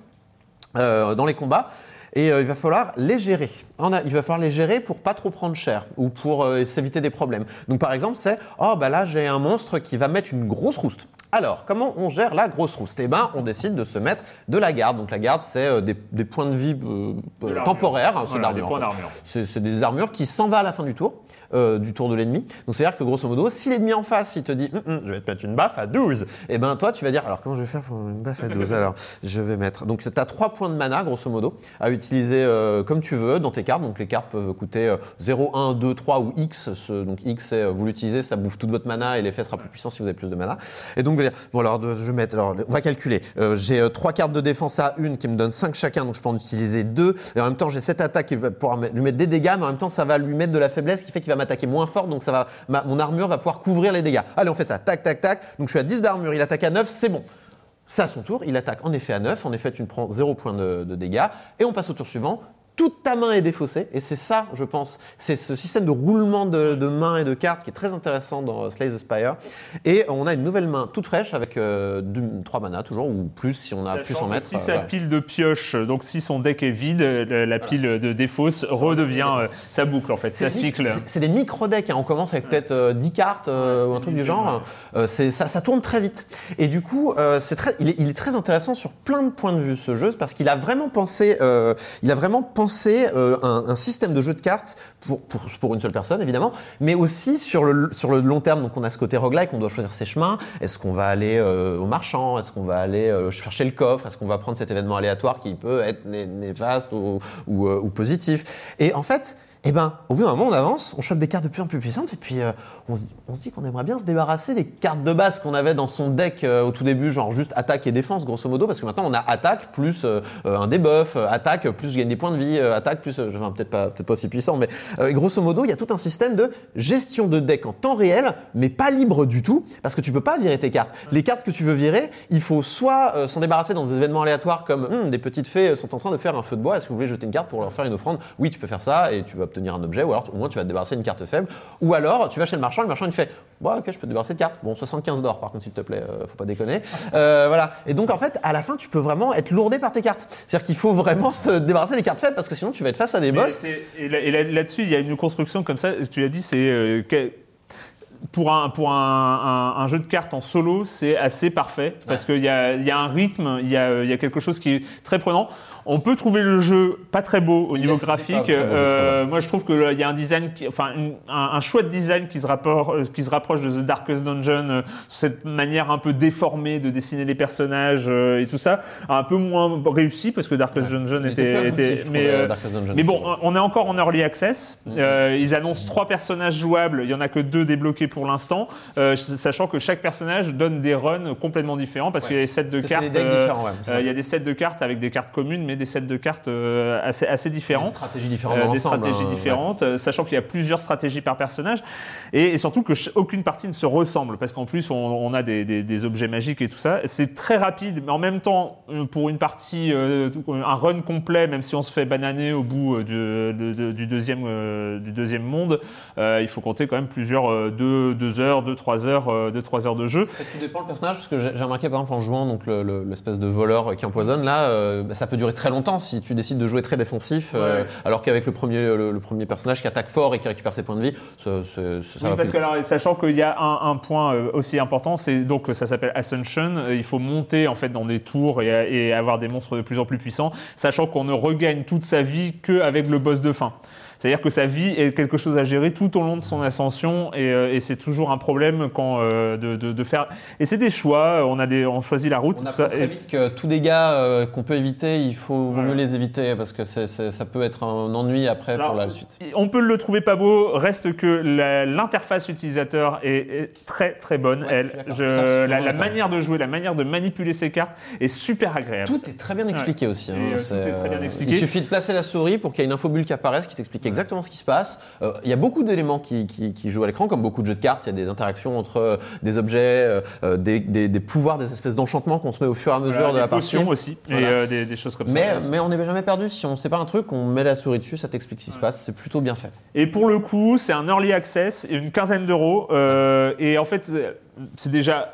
euh, dans les combats. Et euh, il va falloir les gérer. A, il va falloir les gérer pour pas trop prendre cher ou pour euh, s'éviter des problèmes. Donc par exemple, c'est oh bah là j'ai un monstre qui va mettre une grosse rouste. Alors comment on gère la grosse rouste ? Eh ben on décide de se mettre de la garde. Donc la garde c'est euh, des, des points de vie euh, de temporaires, hein, c'est voilà, l'armure. En fait. C'est, c'est des armures qui s'en va à la fin du tour, euh, du tour de l'ennemi. Donc c'est à dire que grosso modo, si l'ennemi en face il te dit hm, hm, je vais te mettre une baffe à douze, et eh ben toi tu vas dire alors comment je vais faire pour une baffe à douze ? Alors je vais mettre. Donc tu as trois points de mana grosso modo à utiliser euh, comme tu veux dans tes cartes. Donc les cartes peuvent coûter euh, zéro, un, deux, trois ou X. Ce, donc X c'est euh, vous l'utilisez, ça bouffe toute votre mana et l'effet sera plus puissant si vous avez plus de mana. Et donc bon alors je vais mettre, alors on va calculer. Euh, j'ai euh, trois cartes de défense à une qui me donnent cinq chacun, donc je peux en utiliser deux. Et en même temps j'ai cette attaque qui va pouvoir lui mettre des dégâts, mais en même temps ça va lui mettre de la faiblesse qui fait qu'il va m'attaquer moins fort, donc ça va, ma, mon armure va pouvoir couvrir les dégâts. Allez on fait ça, tac tac tac. Donc je suis à dix d'armure, il attaque à neuf, c'est bon. Ça à son tour, il attaque en effet à neuf, en effet tu ne prends zéro point de, de dégâts, et on passe au tour suivant. Toute ta main est défaussée, et c'est ça, je pense, c'est ce système de roulement de, de mains et de cartes qui est très intéressant dans Slay the Spire. Et on a une nouvelle main toute fraîche avec euh, deux, trois manas toujours, ou plus si on a Sachant plus en mettre. Si euh, sa ouais. pile de pioche, donc si son deck est vide, la, la pile voilà. de défausse redevient euh, sa boucle en fait, ça cycle. C'est, c'est des micro-decks, hein. On commence avec peut-être euh, dix cartes euh, ou un truc du genre. Euh, c'est, ça, ça tourne très vite. Et du coup, euh, c'est très, il, est, il est très intéressant sur plein de points de vue ce jeu, parce qu'il a vraiment pensé, euh, il a vraiment pensé Euh, un, un système de jeu de cartes pour, pour, pour une seule personne évidemment, mais aussi sur le, sur le long terme. Donc on a ce côté roguelike, on doit choisir ses chemins. Est-ce qu'on va aller euh, au marchand ? Est-ce qu'on va aller euh, chercher le coffre ? Est-ce qu'on va prendre cet événement aléatoire qui peut être né- néfaste ou, ou, euh, ou positif ? Et en fait, eh ben, au bout d'un moment, on avance, on chope des cartes de plus en plus puissantes, et puis euh, on, se dit, on se dit qu'on aimerait bien se débarrasser des cartes de base qu'on avait dans son deck euh, au tout début, genre juste attaque et défense, grosso modo, parce que maintenant on a attaque plus euh, un debuff, euh, attaque plus je gagne des points de vie, euh, attaque plus, euh, enfin, peut-être pas, peut-être pas aussi puissant, mais euh, grosso modo, il y a tout un système de gestion de deck en temps réel, mais pas libre du tout, parce que tu peux pas virer tes cartes. Les cartes que tu veux virer, il faut soit euh, s'en débarrasser dans des événements aléatoires comme hum, des petites fées sont en train de faire un feu de bois, est-ce que vous voulez jeter une carte pour leur faire une offrande ? Oui, tu peux faire ça, et tu vas obtenir un objet, ou alors au moins tu vas te débarrasser d'une carte faible, ou alors tu vas chez le marchand, le marchand il te fait bon, ok, je peux te débarrasser de cartes, bon, soixante-quinze d'or par contre s'il te plaît, euh, faut pas déconner, euh, voilà. Et donc en fait à la fin tu peux vraiment être lourdé par tes cartes, c'est-à-dire qu'il faut vraiment se débarrasser des cartes faibles parce que sinon tu vas être face à des boss. C'est, et, là, et là, là-dessus il y a une construction comme ça, tu l'as dit, c'est euh, que, pour un pour un, un, un jeu de cartes en solo c'est assez parfait parce ouais. qu'il y a il y a un rythme, il y a il y a quelque chose qui est très prenant. On peut trouver le jeu pas très beau au niveau graphique. Beau, euh, moi, je trouve qu'il y a un design, qui, enfin, une, un, un chouette design qui se, rapport, qui se rapproche de The Darkest Dungeon, euh, cette manière un peu déformée de dessiner les personnages euh, et tout ça, un peu moins réussi parce que Darkest ouais. Dungeon était, était, était mais, euh, Dungeon, mais bon, on est encore en early access. Mmh. Euh, ils annoncent mmh. trois personnages jouables. Il y en a que deux débloqués pour l'instant, euh, sachant que chaque personnage donne des runs complètement différents parce ouais. qu'il y a des sets de cartes. Euh, ouais, euh, il y a des sets de cartes avec des cartes communes, mais des sets de cartes euh, assez, assez différents. Des stratégies différentes. Euh, des ensemble, stratégies hein, différentes, ouais. Sachant qu'il y a plusieurs stratégies par personnage. Et, et surtout que ch- aucune partie ne se ressemble, parce qu'en plus, on, on a des, des, des objets magiques et tout ça. C'est très rapide, mais en même temps, pour une partie, euh, un run complet, même si on se fait bananer au bout euh, de, de, de, du, deuxième, euh, du deuxième monde, euh, il faut compter quand même plusieurs, euh, deux, deux heures, deux, trois heures, euh, deux, trois heures de jeu. En fait, tout dépend le personnage, parce que j'ai, j'ai remarqué, par exemple, en jouant donc, le, le, l'espèce de voleur qui empoisonne, là, euh, bah, ça peut durer très longtemps si tu décides de jouer très défensif, ouais. euh, alors qu'avec le premier, le, le premier personnage qui attaque fort et qui récupère ses points de vie, ça, ça, ça oui, va parce plus que alors, sachant qu'il y a un, un point aussi important, c'est donc ça s'appelle Ascension. Il faut monter en fait dans des tours et, et avoir des monstres de plus en plus puissants, sachant qu'on ne regagne toute sa vie qu'avec le boss de fin. C'est-à-dire que sa vie est quelque chose à gérer tout au long de son ascension et, euh, et c'est toujours un problème quand euh, de, de, de faire. Et c'est des choix. On a des, on choisit la route. On tout apprend ça, très et... vite que tous dégâts euh, qu'on peut éviter, il faut vaut Ouais. mieux les éviter parce que c'est, c'est, ça peut être un ennui après Alors, pour la suite. On peut le trouver pas beau, reste que la- l'interface utilisateur est, est très très bonne. Ouais, Elle, je suis d'accord. je- Ça, je suis la, vraiment la d'accord. manière de jouer, la manière de manipuler ses cartes est super agréable. Tout est très bien expliqué aussi. hein. Et, euh, tout C'est, est très bien euh, expliqué. Il suffit de placer la souris pour qu'il y ait une infobulle qui apparaisse, qui t'explique exactement ce qui se passe. Euh, Il y a beaucoup d'éléments qui, qui, qui jouent à l'écran, comme beaucoup de jeux de cartes. Il y a des interactions entre euh, des objets, euh, euh, des, des, des pouvoirs, des espèces d'enchantements qu'on se met au fur et à mesure Voilà, de des la partie. potions aussi Voilà. et euh, des, des choses comme Mais, ça. mais on n'est jamais perdu. Si on ne sait pas un truc, on met la souris dessus, ça t'explique ce qui se passe. C'est plutôt bien fait. Et pour le coup, c'est un early access, une quinzaine d'euros. Euh, et en fait, c'est déjà.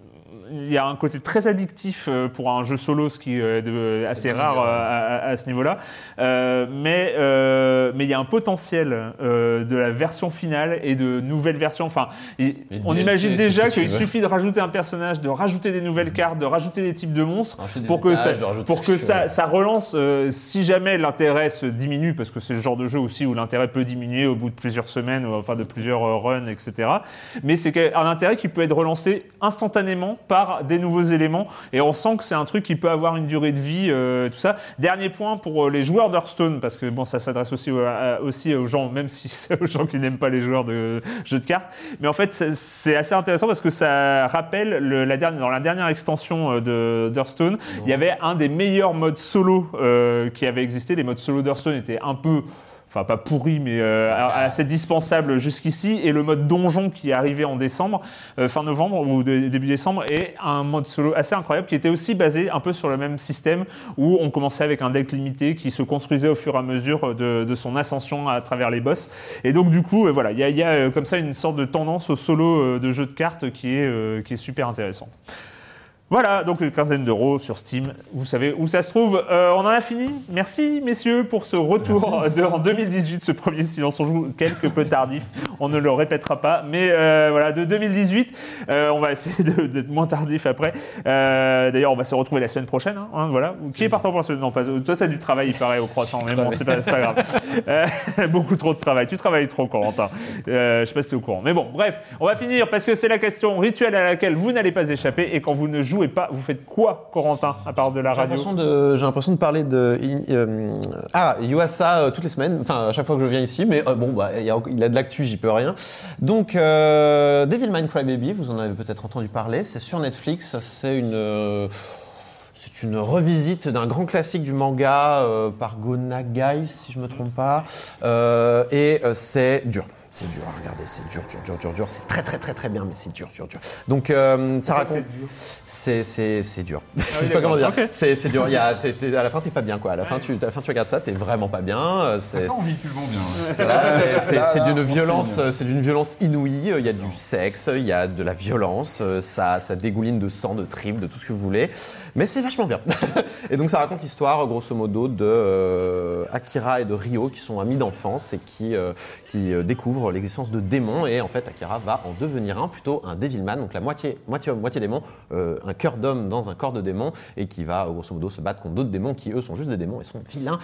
Il y a un côté très addictif euh, pour un jeu solo, ce qui est de- assez bien rare dire, euh, à, à- à ce niveau-là. Euh, mais, euh, mais il y a un potentiel euh, de la version finale et de nouvelles versions. Enfin, il- Et on D L C, imagine tout déjà ce que tu qu'il veux. suffit de rajouter un personnage, de rajouter des nouvelles cartes, de rajouter des types de monstres Rajouter des pour que étages, ça, de rajouter pour ce que que tu ça, veux. ça relance. euh, si jamais l'intérêt se diminue, parce que c'est le genre de jeu aussi où l'intérêt peut diminuer au bout de plusieurs semaines, ou, enfin de plusieurs euh, runs, et cetera. Mais c'est un intérêt qui peut être relancé instantanément par des nouveaux éléments. Et on sent que c'est un truc qui peut avoir une durée de vie, euh, tout ça. Dernier point pour euh, les joueurs d'Hearthstone, parce que bon, ça s'adresse aussi, au- à- aussi aux gens, même si c'est aux gens qui n'aiment pas les joueurs de jeux de cartes. Mais en fait, c'est- c'est assez intéressant parce que ça rappelle le- la dernière, dans la dernière extension euh, de d'Hearthstone, il y avait un des meilleurs modes solo euh, qui avait existé. Les modes solo d'Hearthstone étaient un peu enfin pas pourri, mais euh, assez dispensable jusqu'ici. Et le mode donjon qui est arrivé en décembre, euh, fin novembre ou de- début décembre, est un mode solo assez incroyable qui était aussi basé un peu sur le même système où on commençait avec un deck limité qui se construisait au fur et à mesure de, de son ascension à travers les boss. Et donc du coup, euh, voilà, il y a, il y a euh, comme ça une sorte de tendance au solo euh, de jeu de cartes qui est, euh, qui est super intéressante. Voilà, donc une quinzaine d'euros sur Steam. Vous savez où ça se trouve. Euh, on en a fini. Merci, messieurs, pour ce retour de, en deux mille dix-huit, ce premier Silence on Joue, quelque peu tardif. On ne le répétera pas. Mais euh, voilà, de deux mille dix-huit, euh, on va essayer de- d'être moins tardif après. Euh, D'ailleurs, on va se retrouver la semaine prochaine. Hein, hein, voilà. Qui est partant pour la semaine? Non, pas. Toi, t'as du travail, il paraît, au croissant. Mais bon, c'est pas, c'est pas grave. Euh, beaucoup trop de travail. Tu travailles trop, Corentin. Euh, je sais pas si t'es au courant. Mais bon, bref, on va finir parce que c'est la question rituelle à laquelle vous n'allez pas échapper. Et quand vous ne jouez pas, vous faites quoi, Corentin, à part de la J'ai radio? l'impression de, j'ai l'impression de parler de euh, ah Yuasa euh, toutes les semaines, enfin à chaque fois que je viens ici, mais euh, bon bah il y a, il a de l'actu, j'y peux rien. Donc euh, Devilman Crybaby, vous en avez peut-être entendu parler, c'est sur Netflix, c'est une euh, c'est une revisite d'un grand classique du manga euh, par Go Nagai, si je me trompe pas, euh, et euh, c'est dur. C'est dur à regarder, c'est dur, dur, dur, dur, dur. C'est très, très, très, très bien, mais c'est dur, dur, dur. Donc, euh, ça raconte. C'est dur. C'est, c'est, c'est dur. Je sais oui, pas comment dire. d'accord. Ok. C'est, c'est dur. Il y a, t'es- t'es- à la fin, t'es pas bien, quoi. À la fin, tu, à la fin, tu regardes ça, t'es vraiment pas bien. Euh, C'est, Ça envie, tu le vends bien. ouais. c'est, là, c'est, c'est, Là, c'est là, d'une on violence, signe. c'est d'une violence inouïe. Il y a du sexe, il y a de la violence, euh, ça, ça dégouline de sang, de tripes, de tout ce que vous voulez. Mais c'est vachement bien. Et donc, ça raconte l'histoire, grosso modo, de euh, Akira et de Ryo, qui sont amis d'enfance et qui, euh, qui euh, découvrent l'existence de démons. Et en fait, Akira va en devenir un, plutôt un Devilman, donc la moitié, moitié homme, moitié démon, euh, un cœur d'homme dans un corps de démon, et qui va, grosso modo, se battre contre d'autres démons qui, eux, sont juste des démons et sont vilains.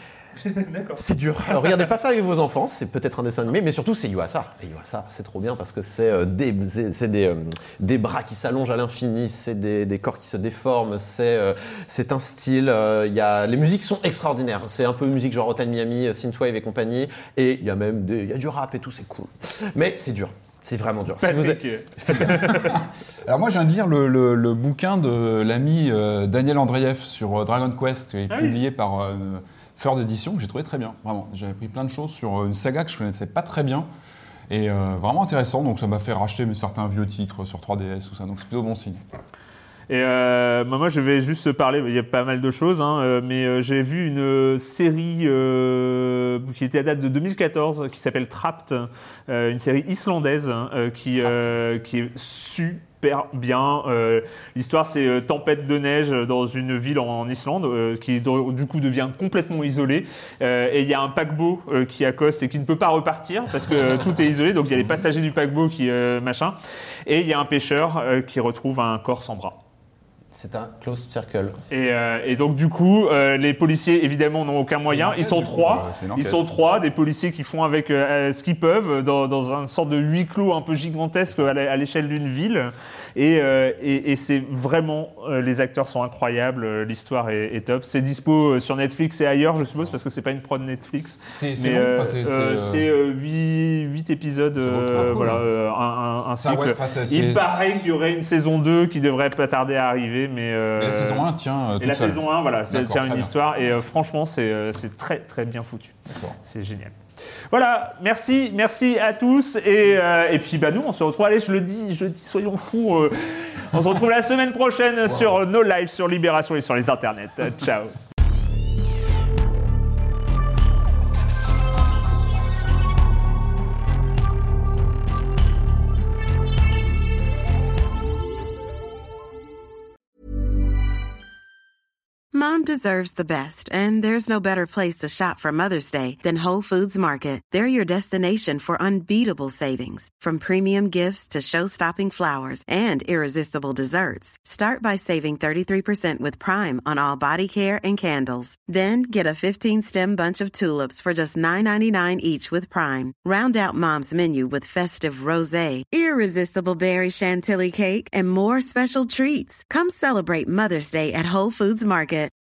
C'est dur. Alors regardez pas ça avec vos enfants, c'est peut-être un dessin animé, mais surtout c'est Yuasa. Et Yuasa, c'est trop bien parce que c'est euh, des, c'est, c'est des, euh, des bras qui s'allongent à l'infini, c'est des, des corps qui se déforment, c'est, euh, c'est un style. euh, y a, les musiques sont extraordinaires. C'est un peu musique genre Hotel Miami, Synthwave et compagnie. Et il y a même des, y a du rap et tout, c'est cool. Mais c'est dur. C'est vraiment dur. Si vous êtes- Patrick, Alors moi, je viens de lire le, le- le bouquin de l'ami euh, Daniel Andreev sur euh, Dragon Quest, qui est Ah oui. publié par euh, Feur d'édition, que j'ai trouvé très bien, vraiment. J'avais pris plein de choses sur euh, une saga que je connaissais pas très bien, et euh, vraiment intéressant, donc ça m'a fait racheter mes certains vieux titres sur trois D S, tout ça, donc c'est plutôt bon signe. Et euh, moi, je vais juste parler, il y a pas mal de choses, hein, euh, mais euh, j'ai vu une euh, série euh, qui était à date de deux mille quatorze, qui s'appelle Trapped, euh, une série islandaise hein, euh, qui, euh, qui est super bien. Euh, l'histoire, c'est euh, tempête de neige dans une ville en, en Islande, euh, qui du coup devient complètement isolée. Euh, et il y a un paquebot euh, qui accoste et qui ne peut pas repartir parce que euh, tout est isolé. Donc il y a les passagers du paquebot qui euh, machin. Et il y a un pêcheur euh, qui retrouve un corps sans bras. C'est un closed circle. Et, euh, et donc du coup, euh, les policiers évidemment n'ont aucun moyen. enquête, Ils sont du coup, trois. euh, c'est une Ils enquête. sont trois, des policiers qui font avec euh, ce qu'ils peuvent dans, dans une sorte de huis clos un peu gigantesque à la- à l'échelle d'une ville. Et, euh, et, et c'est vraiment, euh, les acteurs sont incroyables, euh, l'histoire est, est top. C'est dispo euh, sur Netflix et ailleurs, je suppose, parce que c'est pas une prod Netflix. C'est c'est Mais long, euh, enfin, c'est- euh, c'est, c'est euh, huit épisodes, Ça vaut le coup, euh, cool. voilà, euh, un, un, un Ça, cycle. ouais, enfin, c'est- Il c'est- paraît qu'il y aurait une saison deux qui devrait pas tarder à arriver, mais... euh, Et la saison un tient euh, et toute la seule. saison un, voilà, c'est- elle D'accord, tient très une bien. histoire et euh, franchement, c'est euh, c'est très très bien foutu. D'accord. C'est génial. Voilà, merci, merci à tous et, euh, et puis bah nous on se retrouve. Allez, je le dis, je le dis, soyons fous. euh, on se retrouve la semaine prochaine sur nos lives, sur Libération et sur les internets. Euh, Ciao. Mom deserves the best, and there's no better place to shop for Mother's Day than Whole Foods Market. They're your destination for unbeatable savings, from premium gifts to show-stopping flowers and irresistible desserts. Start by saving thirty-three percent with Prime on all body care and candles. Then get a fifteen-stem bunch of tulips for just nine ninety-nine each with Prime. Round out Mom's menu with festive rosé, irresistible berry chantilly cake, and more special treats. Come celebrate Mother's Day at Whole Foods Market.